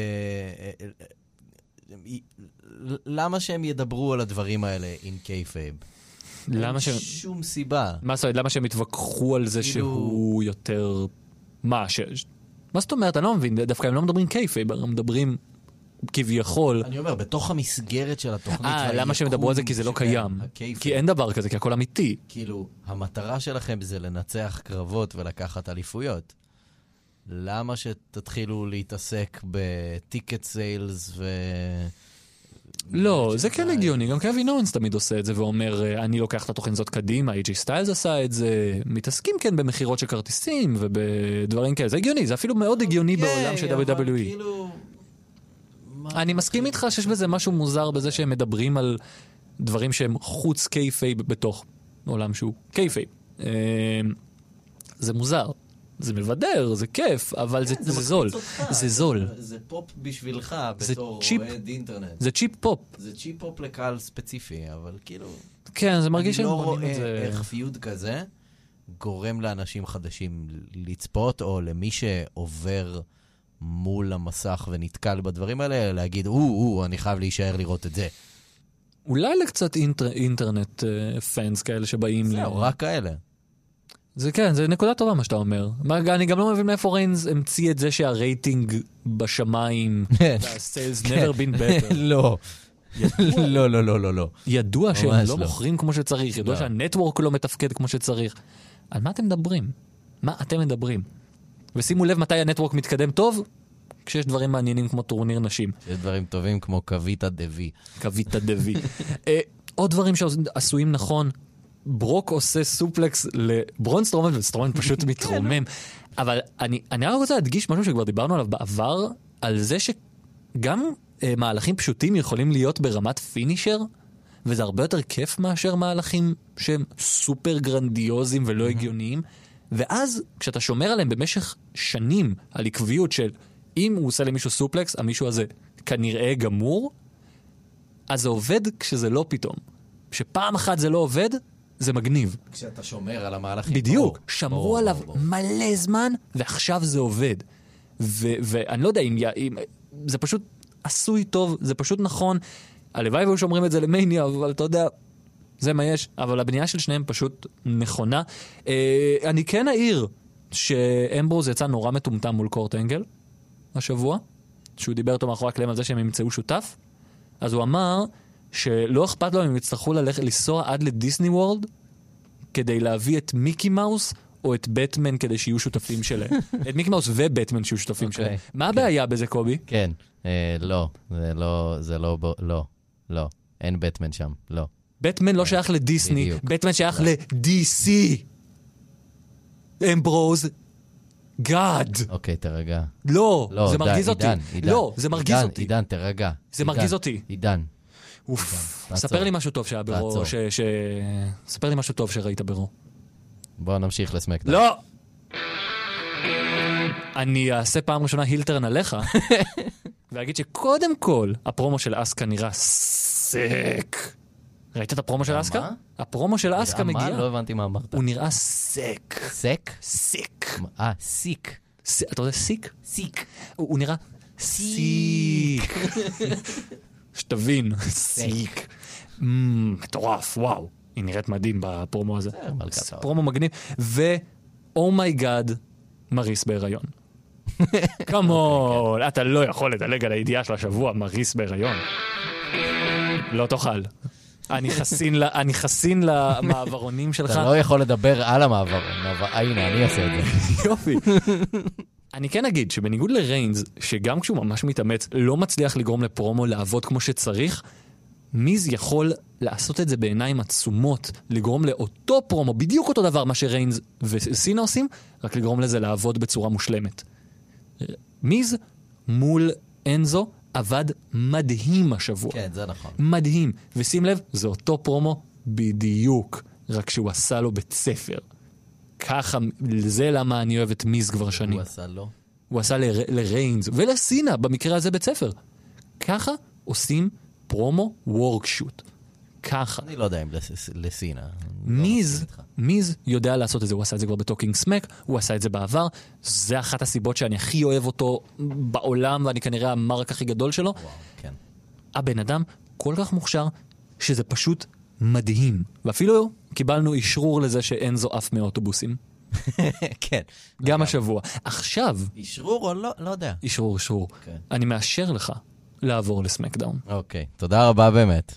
למה שהם ידברו על הדברים האלה in קייפייב? למה ש... שום סיבה. מה זאת אומרת? למה שהם התווכחו על זה כאילו... שהוא יותר... מה? ש... מה זאת אומרת? אני לא מבין. דווקא הם לא מדברים קייפייב, הם מדברים כביכול... אני אומר, בתוך המסגרת של התוכנית... אה, למה שהם מדברו על זה? כי זה לא קיים. הקייפייב. כי אין דבר כזה, כי הכל אמיתי. כאילו, המטרה שלכם זה לנצח קרבות ולקחת אליפויות. למה שתתחילו להתעסק בטיקט סיילס ו... לא, זה כן הגיוני, גם קווין אורנס תמיד עושה את זה ואומר, אני לוקח את התוכן הזאת קדימה, איי ג'י סטיילס עשה את זה, מתעסקים כן במחירות של כרטיסים ובדברים כאלה, זה הגיוני, זה אפילו מאוד הגיוני בעולם של דאבליו דאבליו אי. אני מסכים איתך שיש בזה משהו מוזר בזה שהם מדברים על דברים שהם חוץ קייפייב בתוך עולם שהוא קייפייב. זה מוזר. זה מבדר, זה כיף, אבל זה, זה זול. זה זול. זה פופ בשבילך בתור אוהד אינטרנט. זה צ'יפ פופ. זה צ'יפ פופ לקהל ספציפי, אבל כאילו... כן, זה מרגיש אני לא רואה איך פיוד כזה גורם לאנשים חדשים לצפות, או למי שעובר מול המסך ונתקל בדברים האלה, להגיד, או, או, אני חייב להישאר לראות את זה. אולי לקצת אינטרנט פאנס כאלה שבאים... זהו, רק כאלה. זה כן, זה נקודה טובה מה שאתה אומר. אני גם לא מבין מאיפה ריינס המציא את זה שהרייטינג בשמיים, ה-sales never been better. לא. לא, לא, לא, לא, לא. ידוע שהם לא מוכרים כמו שצריך, ידוע שהנטוורק לא מתפקד כמו שצריך. על מה אתם מדברים? מה אתם מדברים? ושימו לב מתי הנטוורק מתקדם טוב, כשיש דברים מעניינים כמו טורניר נשים. יש דברים טובים כמו קוויטה דבי. קוויטה דבי. עוד דברים שעשויים נכון, ברוק עושה סופלקס לברון סטרומן, וסטרומן פשוט מתרומם. אבל אני, אני רק רוצה להדגיש משהו שכבר דיברנו עליו בעבר, על זה שגם אה, מהלכים פשוטים יכולים להיות ברמת פינישר, וזה הרבה יותר כיף מאשר מהלכים שהם סופר גרנדיוזיים ולא הגיוניים. ואז כשאתה שומר עליהם במשך שנים, על עקביות של אם הוא עושה למישהו סופלקס, המישהו הזה כנראה גמור, אז זה עובד כשזה לא פתאום. שפעם אחת זה לא עובד, זה מגניב. כשאתה שומר על המהלכים. בדיוק. שמרו עליו מלא זמן, ועכשיו זה עובד. ואני לא יודע אם... זה פשוט עשוי טוב, זה פשוט נכון. הלוואי והיו שומרים את זה למניה, אבל אתה יודע, זה מה יש. אבל הבנייה של שניהם פשוט נכונה. אני כן אעיר שאמברוז יצא נורא מטומטם מול קורט אנגל השבוע, שהוא דיבר אותו מאחורי הקלעים על זה שהם ימצאו שותף. אז הוא אמר... שלא אכפת לו אם יצטרכו ללכת לנסוע עד לדיסני וורלד כדי להביא את מיקי מאוס או את בטמן כדי שיהיו שותפים שלהם. את מיקי מאוס ובטמן שיהיו שותפים שלהם. מה הבעיה בזה, קובי? כן, לא, זה לא, זה לא, לא, לא, אין בטמן שם, לא. בטמן לא שייך לדיסני, בטמן שייך ל-די סי. אמברוז, גאד. אוקיי, תרגע. לא, זה מרגיז אותי. לא, זה מרגיז אותי. עידן, תרגע. זה מרגיז אותי. עידן. אוף, ספר לי משהו טוב שהיה ברו, ספר לי משהו טוב שראית ברו. בוא נמשיך לסמקדאון. לא! אני אעשה פעם ראשונה הילטרן עליך, ואגיד שקודם כל, הפרומו של אסקה נראה סק. ראית את הפרומו של אסקה? הפרומו של אסקה מגיע. מה? לא הבנתי מה אמרת. הוא נראה סק. סק? סיק. אה, סיק. אתה יודע סיק? סיק. הוא נראה סיק. שתבין, סיק. מטורף, וואו. היא נראית מדהים בפרומו הזה. פרומו מגניב. ו-אומייגאד, מריס בהיריון. כמון, אתה לא יכול לדלג על הידיעה של השבוע, מריס בהיריון. לא תאכל. אני חסין, לה, אני חסין למעברונים שלך. אתה לא יכול לדבר על המעבר. הנה, אני אעשה את זה. יופי. אני כן אגיד שבניגוד לריינס, שגם כשהוא ממש מתאמץ, לא מצליח לגרום לפרומו לעבוד כמו שצריך, מיז יכול לעשות את זה בעיניים עצומות, לגרום לאותו פרומו, בדיוק אותו דבר מה שריינס וסינה עושים, רק לגרום לזה לעבוד בצורה מושלמת. מיז מול אנזו עבד מדהים השבוע. כן, זה נכון. מדהים. ושים לב, זה אותו פרומו בדיוק, רק שהוא עשה לו בית ספר. ככה, זה למה אני אוהב את מיז כבר שנים. הוא עשה לו? הוא עשה ל- לריינס ולסינה, במקרה הזה בית ספר. ככה עושים פרומו וורקשוט. ככה. אני לא יודע אם לס- לסינה. מיז, מיז יודע לעשות את זה, הוא עשה את זה כבר בטוקינג סמק, הוא עשה את זה בעבר, זה אחת הסיבות שאני הכי אוהב אותו בעולם, ואני כנראה המרק הכי גדול שלו. וואו, כן. הבן אדם כל כך מוכשר, שזה פשוט מדהים. ואפילו קיבלנו אישרור לזה שאין זו אף מאוטובוסים. כן. גם השבוע. עכשיו... אישרור או לא? לא יודע. אישרור, אישרור. כן. אני מאשר לך לעבור לסמקדאון. אוקיי. תודה רבה באמת.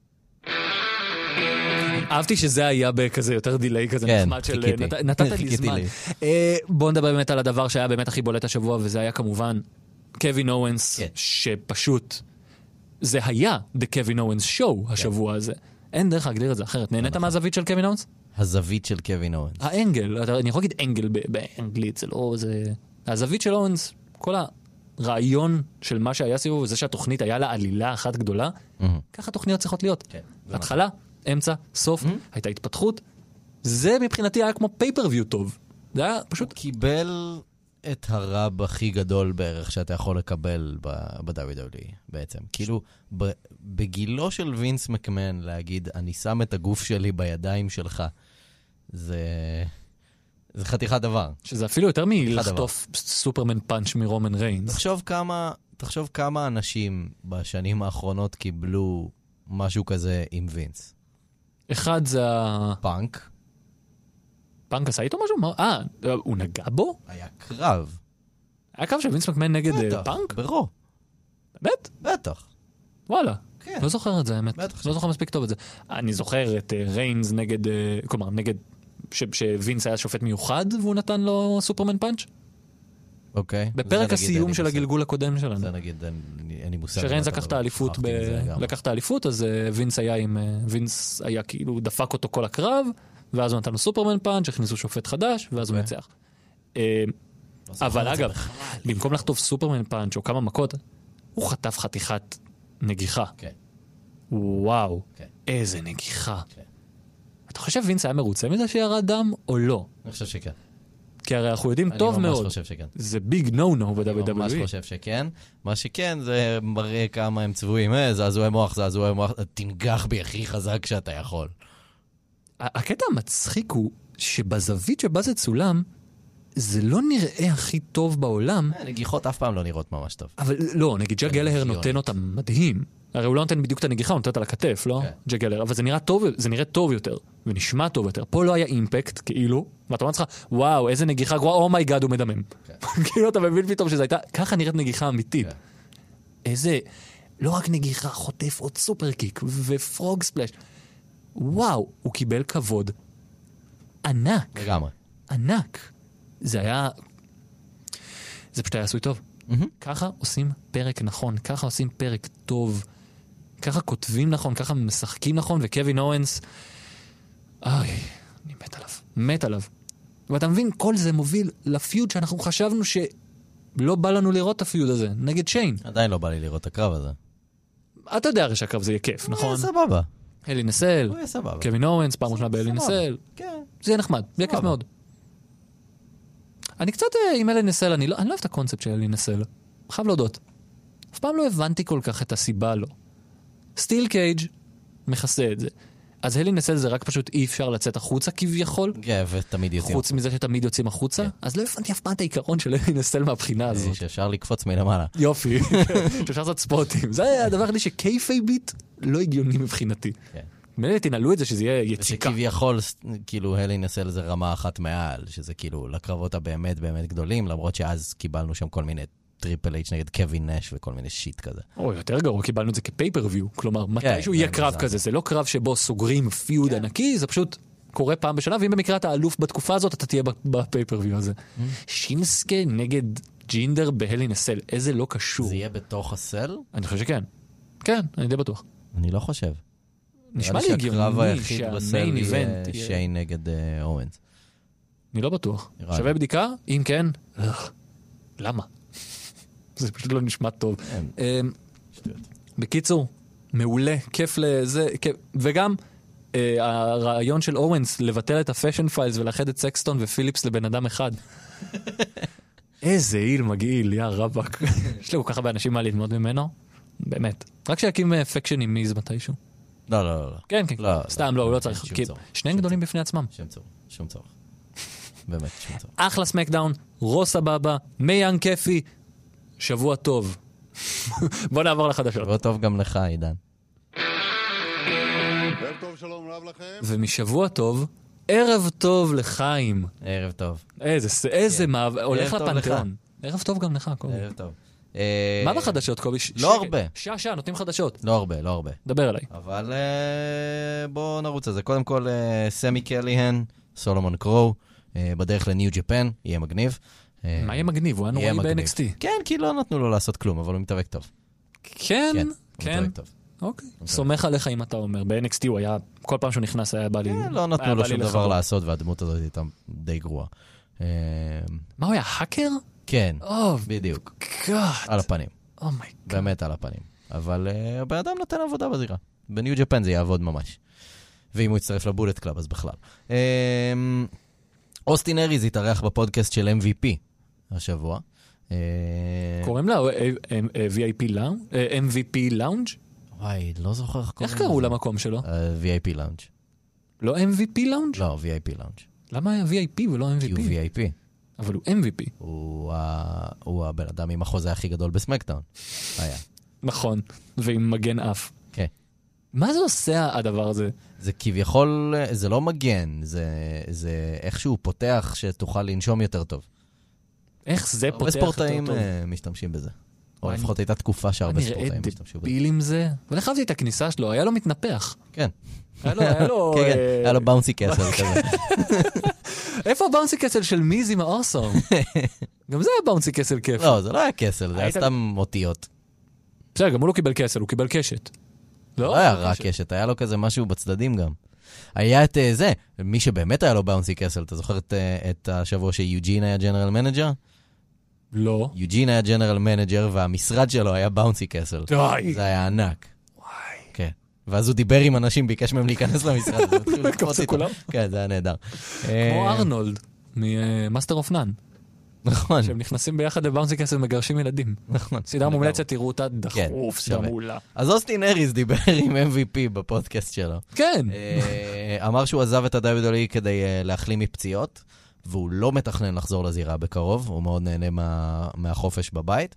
אהבתי שזה היה בכזה יותר דיליי כזה כן, נחמד של... חיכיתי. נת, נתת לי חיכיתי זמן. לי. אה, בואו נדבר באמת על הדבר שהיה באמת הכי בולט השבוע, וזה היה כמובן קווין אוונס, כן. שפשוט... זה היה The Kevin Owens Show השבוע הזה. אין דרך להגדיר את זה אחרת. נהנית מהזווית של קווין אוונס? הזווית של קווין אוונס. האנגל, אתה- אני יכול להגיד אנגל ב- באנגלית, זה לא... זה... הזווית של אוונס, כל הרעיון של מה שהיה סביבו, וזה שהתוכנית היה לה עלילה אחת גדולה, ככה תוכניות צריכות להיות. כן, זה התחלה, אמצע, סוף, הייתה התפתחות. זה מבחינתי היה כמו פייפריוויו טוב. זה היה פשוט... הוא קיבל את הרב הכי גדול בערך שאתה יכול לקבל ב-דאבליו דאבליו אי בעצם. כאילו, ב- בגילו של וינס מקמן להגיד, אני שם את הגוף שלי בידיים שלך, זה... זה חתיכת דבר. שזה אפילו יותר מלחטוף סופרמן פאנץ' מרומן ריינס. תחשוב כמה, תחשוב כמה אנשים בשנים האחרונות קיבלו משהו כזה עם וינס. אחד זה ה... פאנק. פאנק עשה איתו משהו? מה- אה, הוא נגע בו? היה קרב. היה קרב של וינס מקמן נגד אה, בטח, פאנק? ברו. באמת? בטח. וואלה. כן. לא זוכר את זה, האמת. בטח לא זוכר מספיק טוב את זה. אני זוכר את אה, ריינס נגד, אה, כלומר, נגד, ש- שווינס היה שופט מיוחד, והוא נתן לו סופרמן פאנץ'. אוקיי. זה בפרק נגיד הסיום אני של מושג. הגלגול הקודם שלנו. זה נגיד, אין אין לי מושג. שריינס מה לקח אתה את האליפות, שכחתי מזה ב... גם. לקח את האליפות, אז אה, וינס היה עם, אה, וינס היה כאילו, דפק אותו כל הקרב, ואז הוא נתן לו סופרמן פאנץ', הכניסו שופט חדש, ואז הוא אוקיי. ניצח. אה, לא זוכר אבל את זה אגב, בכלל. במקום לחטוף סופרמן פאנץ' או כמה מכות, הוא חטף חתיכת נגיחה. כן. וואו, כן. איזה נגיחה. כן. אתה חושב וינס היה מרוצה מזה שירד דם או לא? אני חושב שכן. כי הרי אנחנו יודעים אני טוב ממש מאוד. חושב שכן. זה ביג נו נו ב-דאבליו אני דאבליו ממש אי. חושב שכן. מה שכן, זה מראה כמה הם צבועים. אה, זעזועי מוח, זעזועי מוח. תנגח בי הכי חזק שאתה יכול. הקטע המצחיק הוא שבזווית שבה זה צולם, זה לא נראה הכי טוב בעולם, נגיחות אף פעם לא נראות ממש טוב. אבל לא, נגיד ג'ק גלהר נותן אותם מדהים. הרי הוא לא נותן בדיוק את הנגיחה, הוא נותן אותה על הכתף, לא? כן. ג'ק גלהר, אבל זה נראה טוב, זה נראה טוב יותר, ונשמע טוב יותר. פה לא היה אימפקט, כאילו, ואתה אומר לך, וואו, איזה נגיחה גרועה, אומייגאד, הוא מדמם. כאילו, אתה מבין פתאום שזה הייתה, ככה נראית נגיחה אמיתית. איזה, לא רק נגיחה, חוטף עוד סופר קיק, ופרוג ספלש. וואו, הוא קיבל כבוד ענק. לגמרי. ענק. זה היה... זה פשוט היה עשוי טוב. ככה עושים פרק נכון, ככה עושים פרק טוב, ככה כותבים נכון, ככה משחקים נכון, וקווין אוונס, איי, אני מת עליו, מת עליו. ואתה מבין, כל זה מוביל לפיוד שאנחנו חשבנו שלא בא לנו לראות את הפיוד הזה, נגד שיין. עדיין לא בא לי לראות את הקרב הזה. אתה יודע הרי שהקרב זה יהיה כיף, נכון? הוא יהיה סבבה. אלי נסל, הוא יהיה סבבה. קווין אוונס, פעם ראשונה באלי סבבה. נסל, כן. זה יהיה נחמד, זה יהיה כיף סבבה. מאוד. אני קצת אה, עם אלי נסל, אני לא, אני לא אוהב את הקונספט של אלי נסל. חייב להודות. אף פעם לא הבנתי כל כך את הסיבה לו. סטיל קייג' מכסה את זה. אז אלי נסל זה רק פשוט אי אפשר לצאת החוצה כביכול, כן, ותמיד יוצאים. חוץ מזה שתמיד יוצאים החוצה, כן. אז לא הבנתי אף פעם את העיקרון של אלי נסל מהבחינה הזאת. שאפשר לקפוץ מלמעלה. יופי, שאפשר לעשות ספוטים. זה היה הדבר לי שקייפי ביט לא הגיוני מבחינתי. כן. מילא תנהלו את זה שזה יהיה יציקה. ושכביכול, כאילו, הלי נסל זה רמה אחת מעל, שזה כאילו לקרבות הבאמת באמת גדולים, למרות שאז קיבלנו שם כל מיני טריפל אייץ' נגד קווין נש וכל מיני שיט כזה. או, יותר גרוע, קיבלנו את זה כפייפריוויו, כלומר, מתישהו יהיה קרב כזה, זה לא קרב שבו סוגרים פיוד ענקי, זה פשוט קורה פעם בשנה, ואם במקרה אתה אלוף בתקופה הזאת, אתה תהיה בפייפריוויו הזה. שינסקה נגד ג'ינדר בהלי נסל, איזה לא קשור. זה יהיה בתוך הסל? אני חושב שכן. כן, אני די בטוח. אני לא חושב. נשמע לי הגיוני שהמיין איבנט יהיה שיין נגד אורנס. אני לא בטוח. שווה בדיקה? אם כן, למה? זה פשוט לא נשמע טוב. בקיצור, מעולה, כיף לזה, וגם הרעיון של אורנס לבטל את הפשן פיילס ולאחד את סקסטון ופיליפס לבן אדם אחד. איזה איל מגעיל, יא רבק. יש לו ככה באנשים מה ללמוד ממנו? באמת. רק שיקים פקשן עם מיז מתישהו. לא, לא, לא. כן, כן. סתם, לא, הוא לא צריך. שניהם גדולים בפני עצמם. שום צורך. שום צורך. באמת, שום צורך. אחלה סמקדאון, רוס סבבה, מיין כיפי, שבוע טוב. בוא נעבור לחדשות. שבוע טוב גם לך, עידן. ערב טוב, שלום רב לכם. ומשבוע טוב, ערב טוב לחיים. ערב טוב. איזה, איזה מה, הולך לפנתיאון. ערב טוב גם לך, קובי. ערב טוב. מה בחדשות, קובי? לא הרבה. שעה, שעה, נותנים חדשות. לא הרבה, לא הרבה. דבר אליי. אבל בוא נרוץ על זה. קודם כל, סמי קליהן, סולומון קרו, בדרך לניו ג'פן, יהיה מגניב. מה יהיה מגניב? הוא היה נוראי ב-אן אקס טי. כן, כי לא נתנו לו לעשות כלום, אבל הוא מתאבק טוב. כן, כן. כן. אוקיי. סומך עליך אם אתה אומר. ב-אן אקס טי הוא היה, כל פעם שהוא נכנס היה בא לי... לא נתנו לו שום דבר לעשות, והדמות הזאת הייתה די גרועה. מה הוא היה? האקר? כן, בדיוק. על הפנים. אומייי. באמת על הפנים. אבל הבן אדם נותן עבודה בזירה. בניו ג'פן זה יעבוד ממש. ואם הוא יצטרף לבולט קלאב, אז בכלל. אוסטין אריז התארח בפודקאסט של אם וי פי השבוע. קוראים לה וי איי פי לאונג'? אם וי פי לאונג'? וואי, לא זוכר איך קוראים. איך קראו למקום שלו? וי איי פי לאונג'. לא אם וי פי לאונג'? לא, וי איי פי לאונג'. למה היה וי איי פי ולא אם וי פי? כי הוא וי איי פי. אבל הוא אם וי פי. הוא הבן אדם עם החוזה הכי גדול בסמקדאון. היה. נכון, ועם מגן אף. כן. מה זה עושה הדבר הזה? זה כביכול, זה לא מגן, זה איכשהו פותח שתוכל לנשום יותר טוב. איך זה פותח יותר טוב? הרבה ספורטאים משתמשים בזה. או לפחות הייתה תקופה שהרבה ספורטאים משתמשו בזה. אני ראה דביל עם זה, ולחבתי את הכניסה שלו, היה לו מתנפח. כן. היה לו... כן, כן, היה לו באונסי קסל כזה. איפה הבאונסי קסל של מיז עם האוסום? גם זה היה באונסי קסל כיף. לא, זה לא היה קסל, זה היה סתם אותיות. בסדר, גם הוא לא קיבל קסל, הוא קיבל קשת. לא היה רק קשת, היה לו כזה משהו בצדדים גם. היה את זה, מי שבאמת היה לו באונסי קסל, אתה זוכר את השבוע שיוג'ין היה ג'נרל מנג'ר? לא. יוג'ין היה ג'נרל מנג'ר, והמשרד שלו היה באונסי קסל. די. זה היה ענק. וואי. כן. ואז הוא דיבר עם אנשים, ביקש מהם להיכנס למשרד. לקפוץ לכולם? כן, זה היה נהדר. כמו ארנולד, ממאסטר אוף נאן. נכון. שהם נכנסים ביחד לבאונסי קסל ומגרשים ילדים. נכון. סדרה מומלצת, תראו אותה דחוף, סדרה מעולה. אז אוסטין אריז דיבר עם אם וי פי בפודקאסט שלו. כן. אמר שהוא עזב את ה-דאבליו דאבליו אי כדי להחלים מפציעות, והוא לא מתכנן לחזור לזירה בקרוב, הוא מאוד נהנה מה, מהחופש בבית,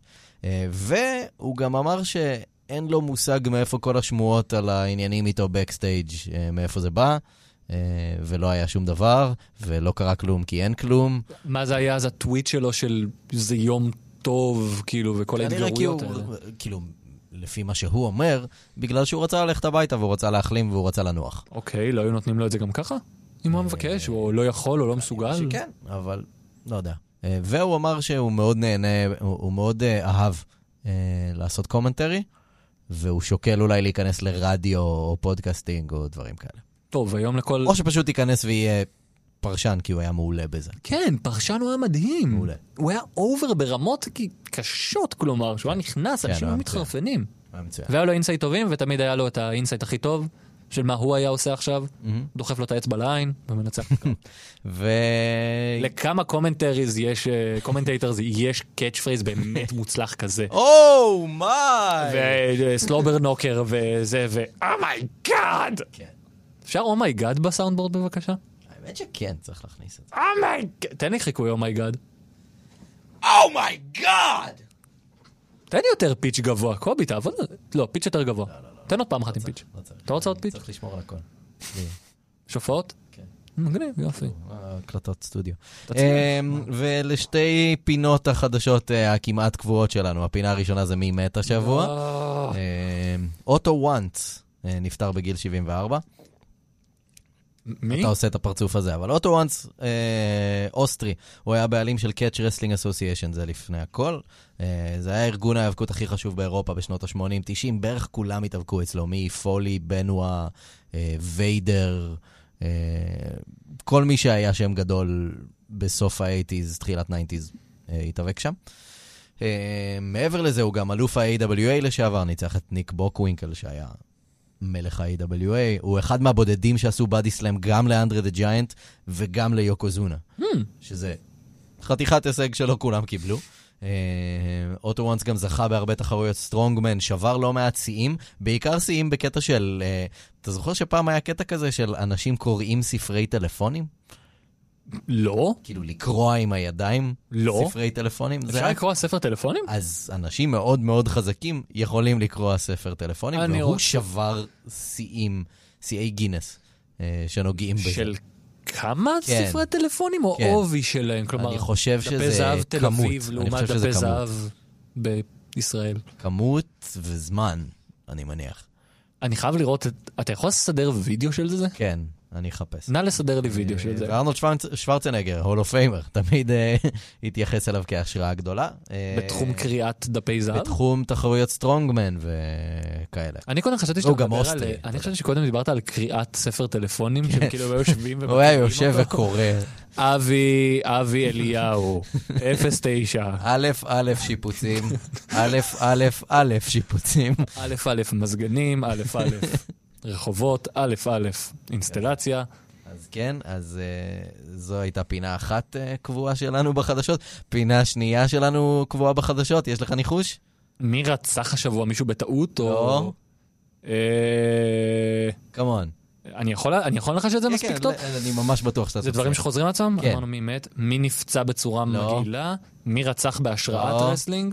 והוא גם אמר שאין לו מושג מאיפה כל השמועות על העניינים איתו בקסטייג', מאיפה זה בא, ולא היה שום דבר, ולא קרה כלום כי אין כלום. מה זה היה אז הטוויט שלו של זה יום טוב, כאילו, וכל ההתגרויות האלה? כאילו, לפי מה שהוא אומר, בגלל שהוא רצה ללכת הביתה, והוא רצה להחלים, והוא רצה לנוח. אוקיי, לא היו נותנים לו את זה גם ככה? אם הוא מבקש, או לא יכול, או לא מסוגל? שכן, אבל לא יודע. והוא אמר שהוא מאוד נהנה, הוא מאוד אהב לעשות קומנטרי, והוא שוקל אולי להיכנס לרדיו, או פודקאסטינג, או דברים כאלה. טוב, היום לכל... או שפשוט ייכנס ויהיה פרשן, כי הוא היה מעולה בזה. כן, פרשן הוא היה מדהים. מעולה. הוא היה אובר ברמות קשות, כלומר, שהוא היה נכנס, אנשים היו מתחרפנים. היה מצוין. והיה לו אינסייט טובים, ותמיד היה לו את האינסייט הכי טוב, של מה הוא היה עושה עכשיו, דוחף לו את האצבע לעין, ומנצח. ו... לכמה קומנטריז יש, קומנטייטרס, יש קאץ' פרייז באמת מוצלח כזה. או, מיי! וסלובר נוקר וזה, ו... אומייגאד! כן. אפשר אומייגאד בסאונדבורד בבקשה? האמת שכן, צריך להכניס את זה. אומייגאד! תן לי חיקוי אומייגאד. אומייגאד! תן לי יותר פיץ' גבוה. קובי, תעבוד... לא, פיץ' יותר גבוה. תן עוד פעם אחת עם פיץ'. אתה רוצה עוד פיץ'? צריך לשמור על הכל. שופעות? כן. מגניב, יופי. הקלטות סטודיו. ולשתי פינות החדשות הכמעט קבועות שלנו. הפינה הראשונה זה מי מת השבוע. אוטו וואנץ נפטר בגיל שבעים וארבע. מי? אתה עושה את הפרצוף הזה, אבל אוטו וואנץ אוסטרי, הוא היה בעלים של Catch Wrestling Association, זה לפני הכל. זה היה ארגון ההיאבקות הכי חשוב באירופה בשנות ה-שמונים תשעים, בערך כולם התאבקו אצלו, מפולי, בנואה, ויידר, כל מי שהיה שם גדול בסוף ה-שמונים, תחילת ה-תשעים, התאבק שם. מעבר לזה, הוא גם אלוף ה-איי דאבליו איי לשעבר, ניצח את ניק בוקווינקל שהיה מלך ה-איי דאבליו איי, הוא אחד מהבודדים שעשו בדי סלאם גם לאנדרה דה ג'יינט וגם ליוקוזונה, hmm. שזה חתיכת הישג שלא כולם קיבלו. אוטו וואנס גם זכה בהרבה תחרויות סטרונגמן, שבר לא מעט שיאים, בעיקר שיאים בקטע של, אתה זוכר שפעם היה קטע כזה של אנשים קוראים ספרי טלפונים? לא. כאילו לקרוא עם הידיים לא. ספרי טלפונים. אפשר לקרוא ספר טלפונים? אז אנשים מאוד מאוד חזקים יכולים לקרוא ספר טלפונים, והוא רוצה... שבר שיאים, שיאי גינס, שנוגעים בזה. של כמה כן. ספרי טלפונים או כן. אובי שלהם? כלומר, אני חושב שזה זהב תל כמות. אביב לעומת דפי זהב בישראל. כמות וזמן, אני מניח. אני חייב לראות, אתה יכול לסדר וידאו של זה? כן. אני אחפש. נא לסדר לי וידאו של זה. וארנולד שוורצנגר, הול אוף פיימר, תמיד התייחס אליו כהשראה גדולה. בתחום קריאת דפי זהב? בתחום תחרויות סטרונגמן וכאלה. אני קודם חשבתי שאתה מדבר על... אני חשבתי שקודם דיברת על קריאת ספר טלפונים, שהם כאילו יושבים ומקריאים אותו. הוא היה יושב וקורא. אבי, אבי אליהו, אפס תשע. א' א' שיפוצים, א' א' א' שיפוצים. א' א' מזגנים, א' א'. רחובות, א' א', אינסטלציה. אז כן, אז uh, זו הייתה פינה אחת uh, קבועה שלנו בחדשות. פינה שנייה שלנו קבועה בחדשות, יש לך ניחוש? מי רצח השבוע מישהו בטעות? לא. כמון. אני יכול, אני יכול לחש את זה מספיק טוב? כן, אני ממש בטוח שאתה... זה דברים שחוזרים לעצמם? כן. אמרנו מי מת, מי נפצע בצורה מגעילה, מי רצח בהשראת רסלינג.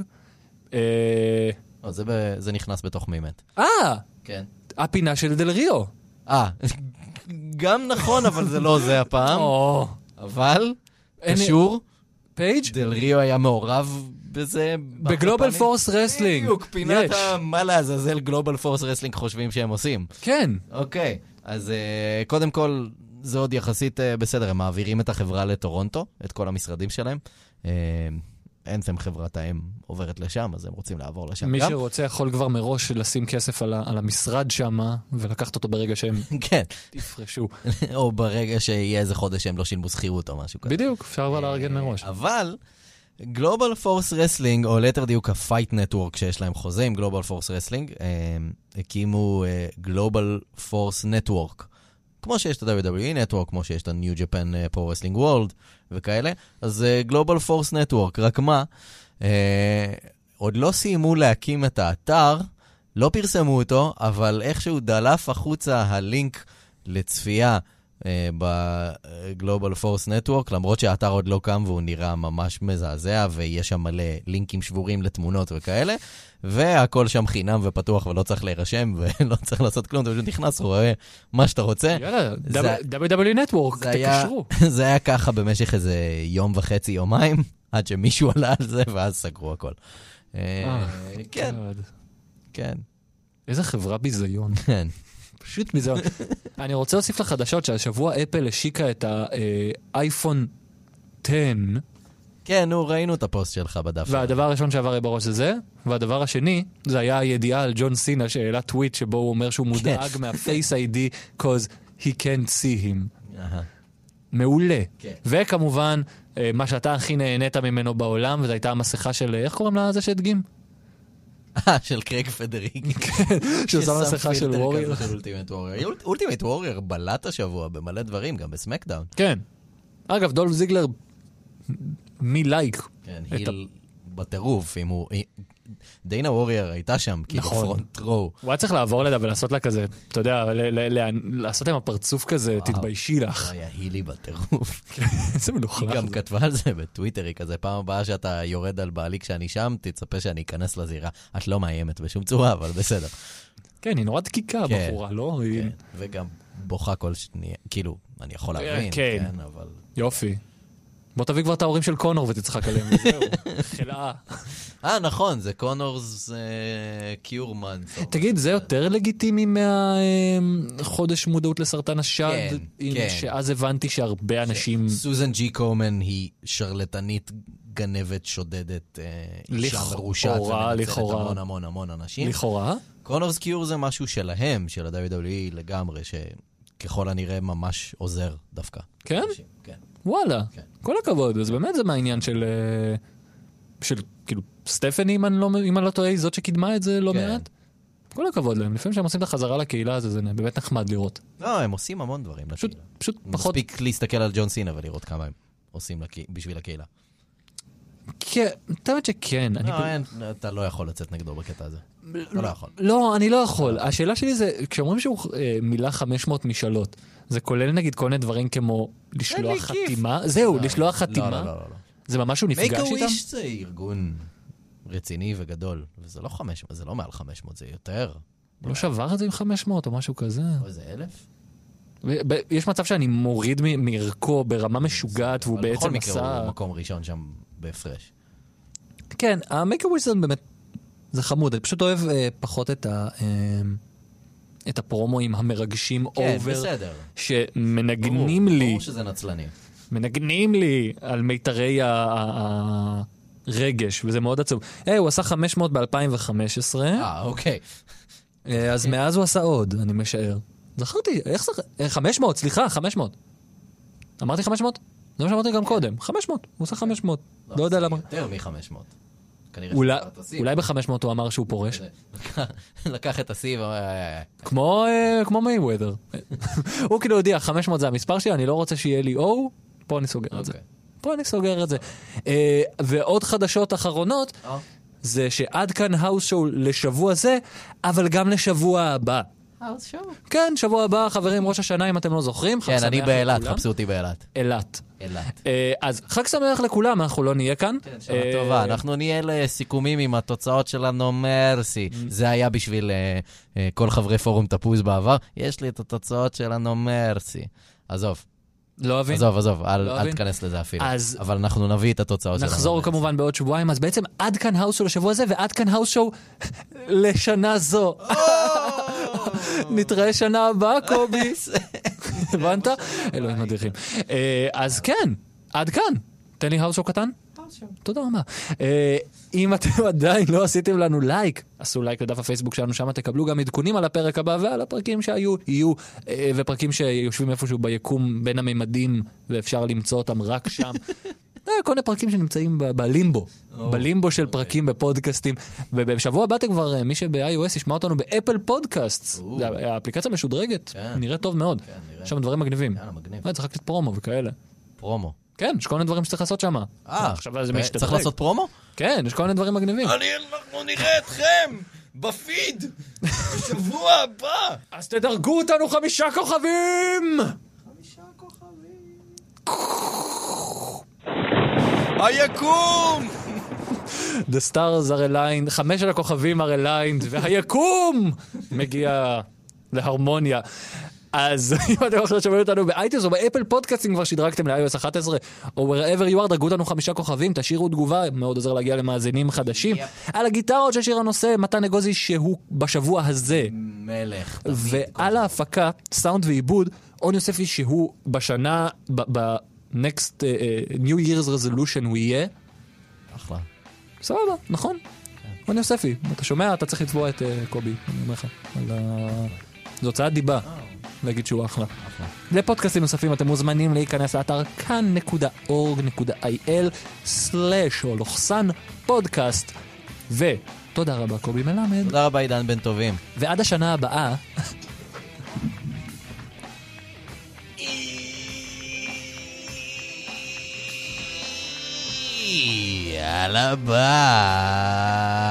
זה נכנס בתוך מי מת. אה! כן. הפינה של דל ריו. אה, גם נכון, אבל זה לא זה הפעם. אבל, קשור. פייג'? דל ריו היה מעורב בזה. בגלובל פורס רסלינג. בדיוק, פינת מה לעזאזל גלובל פורס רסלינג חושבים שהם עושים. כן. אוקיי, אז קודם כל, זה עוד יחסית בסדר, הם מעבירים את החברה לטורונטו, את כל המשרדים שלהם. אין שם חברת האם עוברת לשם, אז הם רוצים לעבור לשם. מי שרוצה יכול כבר מראש לשים כסף על, על המשרד שם, ולקחת אותו ברגע שהם כן. תפרשו. או ברגע שיהיה איזה חודש שהם לא שילמו שכירות או משהו כזה. בדיוק, אפשר כבר לארגן מראש. אבל, גלובל פורס רסלינג, או ליתר דיוק הפייט נטוורק שיש להם חוזה עם גלובל פורס רסלינג, הקימו גלובל פורס נטוורק. כמו שיש את ה-דאבליו דאבליו אי Network, כמו שיש את ה-New Japan Pro Wrestling World וכאלה, אז uh, Global Force Network, רק מה, uh, עוד לא סיימו להקים את האתר, לא פרסמו אותו, אבל איכשהו דלף החוצה הלינק לצפייה uh, ב-Global Force Network, למרות שהאתר עוד לא קם והוא נראה ממש מזעזע, ויש שם מלא לינקים שבורים לתמונות וכאלה, והכל שם חינם ופתוח ולא צריך להירשם ולא צריך לעשות כלום, אתה פשוט נכנס, רואה מה שאתה רוצה. יאללה, דאבליו דאבליו אי Network, תקשרו. זה היה ככה במשך איזה יום וחצי, יומיים, עד שמישהו עלה על זה ואז סגרו הכל. כן, כן. איזה חברה ביזיון. כן. פשוט ביזיון. אני רוצה להוסיף לחדשות שהשבוע אפל השיקה את האייפון עשר. כן, נו, ראינו את הפוסט שלך בדף. והדבר הראשון שעבר לי בראש זה, והדבר השני, זה היה הידיעה על ג'ון סינה, שהעלה טוויט שבו הוא אומר שהוא מודאג מה-Face איי די, cause he can't see him. מעולה. וכמובן, מה שאתה הכי נהנית ממנו בעולם, וזו הייתה המסכה של, איך קוראים לה זה שהדגים? אה, של קרייג פדריק. כן, שעושה מסכה של וורייר. אולטימט וורייר בלט השבוע במלא דברים, גם בסמקדאון. כן. אגב, דולף זיגלר מי לייק. כן, היל בטירוף, אם הוא... דיינה וורייר הייתה שם, כאילו פרונט רו. הוא היה צריך לעבור לידה ולעשות לה כזה, אתה יודע, לעשות להם הפרצוף כזה, תתביישי לך. היה הילי בטירוף. איזה מלוכלך. היא גם כתבה על זה בטוויטר, היא כזה, פעם הבאה שאתה יורד על בעלי כשאני שם, תצפה שאני אכנס לזירה. את לא מאיימת בשום צורה, אבל בסדר. כן, היא נורא דקיקה, בחורה, לא? וגם בוכה כל שנייה, כאילו, אני יכול להבין, כן. כן, אבל... יופי. בוא תביא כבר את ההורים של קונור ותצחק עליהם, וזהו. חלאה. אה, נכון, זה קונורס קיורמן. תגיד, זה יותר לגיטימי מהחודש מודעות לסרטן השד? כן, כן. שאז הבנתי שהרבה אנשים... סוזן ג'י קומן היא שרלטנית גנבת, שודדת, אישה מרושעת, ומנצלת המון המון המון אנשים. לכאורה? קונורס קיור זה משהו שלהם, של ה-דאבליו דאבליו אי לגמרי, שככל הנראה ממש עוזר דווקא. כן? כן. וואלה, כל הכבוד, אז באמת זה מהעניין של, של כאילו, סטפני, אם אני לא, אם אני לא טועה, זאת שקידמה את זה לא מעט. כל הכבוד להם, לפעמים שהם עושים את החזרה לקהילה הזה, זה באמת נחמד לראות. לא, הם עושים המון דברים לקהילה. פשוט פחות... מספיק להסתכל על ג'ון סינה ולראות כמה הם עושים בשביל הקהילה. כן, תאמת שכן. לא, אתה לא יכול לצאת נגדו בקטע הזה. אתה לא יכול. לא, אני לא יכול. השאלה שלי זה, כשאומרים שהוא מילה חמש מאות משאלות, זה כולל נגיד כל מיני דברים כמו לשלוח חתימה? זהו, לשלוח חתימה? לא, לא, לא. זה ממש הוא נפגש איתם? Make-A-Wish זה ארגון רציני וגדול, וזה לא חמש מאות, זה לא מעל חמש מאות, זה יותר. לא שבר את זה עם חמש מאות או משהו כזה? או איזה אלף? יש מצב שאני מוריד מערכו ברמה משוגעת, והוא בעצם עשה... בכל מקרה הוא מקום ראשון שם בהפרש. כן, ה-Make-A-Wish זה באמת, זה חמוד, אני פשוט אוהב פחות את ה... את הפרומואים המרגשים אובר, שמנגנים לי... ברור שזה נצלני. מנגנים לי על מיתרי הרגש, וזה מאוד עצוב. היי, הוא עשה חמש מאות ב-אלפיים וחמש עשרה. אה, אוקיי. אז מאז הוא עשה עוד, אני משער. זכרתי, איך זה... חמש מאות, סליחה, חמש מאות. אמרתי חמש מאות? זה מה שאמרתי גם קודם. חמש מאות, הוא עושה חמש מאות. לא יודע למה. יותר מ-חמש מאות. אולי ב-חמש מאות הוא אמר שהוא פורש. לקח את הסיב. כמו מייוודר. הוא כאילו הודיע, חמש מאות זה המספר שלי, אני לא רוצה שיהיה לי או, פה אני סוגר את זה. פה אני סוגר את זה. ועוד חדשות אחרונות, זה שעד כאן האוס שואו לשבוע זה, אבל גם לשבוע הבא. האוס שואו? כן, שבוע הבא, חברים, ראש השנה, אם אתם לא זוכרים. כן, אני באילת, חפשו אותי באילת. אילת. אילת. אז חג שמח לכולם, אנחנו לא נהיה כאן. כן, שנה טובה. אנחנו נהיה לסיכומים עם התוצאות שלנו, מרסי. זה היה בשביל כל חברי פורום תפוז בעבר. יש לי את התוצאות שלנו, מרסי. עזוב. לא אוהבים? עזוב, עזוב, אל תכנס לזה אפילו. אבל אנחנו נביא את התוצאות שלנו. נחזור כמובן בעוד שבועיים, אז בעצם עד כאן האוס שואו לשבוע הזה, ועד כאן האוס שואו לשנה זו. נתראה שנה הבאה, קובי. הבנת? אלוהים מדריכים. אז כן, עד כאן. תן לי האוס שואו קטן. תודה רבה. אם אתם עדיין לא עשיתם לנו לייק, עשו לייק לדף הפייסבוק שלנו, שם תקבלו גם עדכונים על הפרק הבא ועל הפרקים שהיו, יהיו, ופרקים שיושבים איפשהו ביקום בין הממדים, ואפשר למצוא אותם רק שם. כל מיני פרקים שנמצאים בלימבו, בלימבו של פרקים בפודקאסטים, ובשבוע הבא כבר, מי שב-iOS ישמע אותנו באפל פודקאסט, האפליקציה משודרגת, נראה טוב מאוד, יש שם דברים מגניבים, צריך רק פרומו וכאלה. פרומו. כן, יש כל מיני דברים שצריך לעשות שם. אה, צריך לעשות פרומו? כן, יש כל מיני דברים מגניבים. אנחנו נראה אתכם בפיד בשבוע הבא. אז תדרגו אותנו חמישה כוכבים! חמישה כוכבים. היקום! The stars are aligned, חמש של הכוכבים are aligned, והיקום מגיע להרמוניה. אז אם אתם עכשיו שומעים אותנו באייטיונס או באפל פודקאסטים כבר שדרגתם ל-איי או אס אחת עשרה או wherever you are, דרגו אותנו חמישה כוכבים, תשאירו תגובה, מאוד עוזר להגיע למאזינים חדשים. על הגיטרות של שיר הנושא, מתן אגוזי שהוא בשבוע הזה. מלך. ועל ההפקה, סאונד ועיבוד, און יוספי שהוא בשנה, ב-next New Year's Resolution הוא יהיה. אחלה. סבבה, נכון. און יוספי, אתה שומע, אתה צריך לתבוע את קובי, אני אומר לך. זו הוצאת דיבה. להגיד שהוא אחלה. לפודקאסטים נוספים אתם מוזמנים להיכנס לאתר כאן נקודה אורג נקודה איי אל סלש או לוחסן פודקאסט. ותודה רבה קובי מלמד. תודה רבה עידן בן טובים. ועד השנה הבאה יאללה ביי.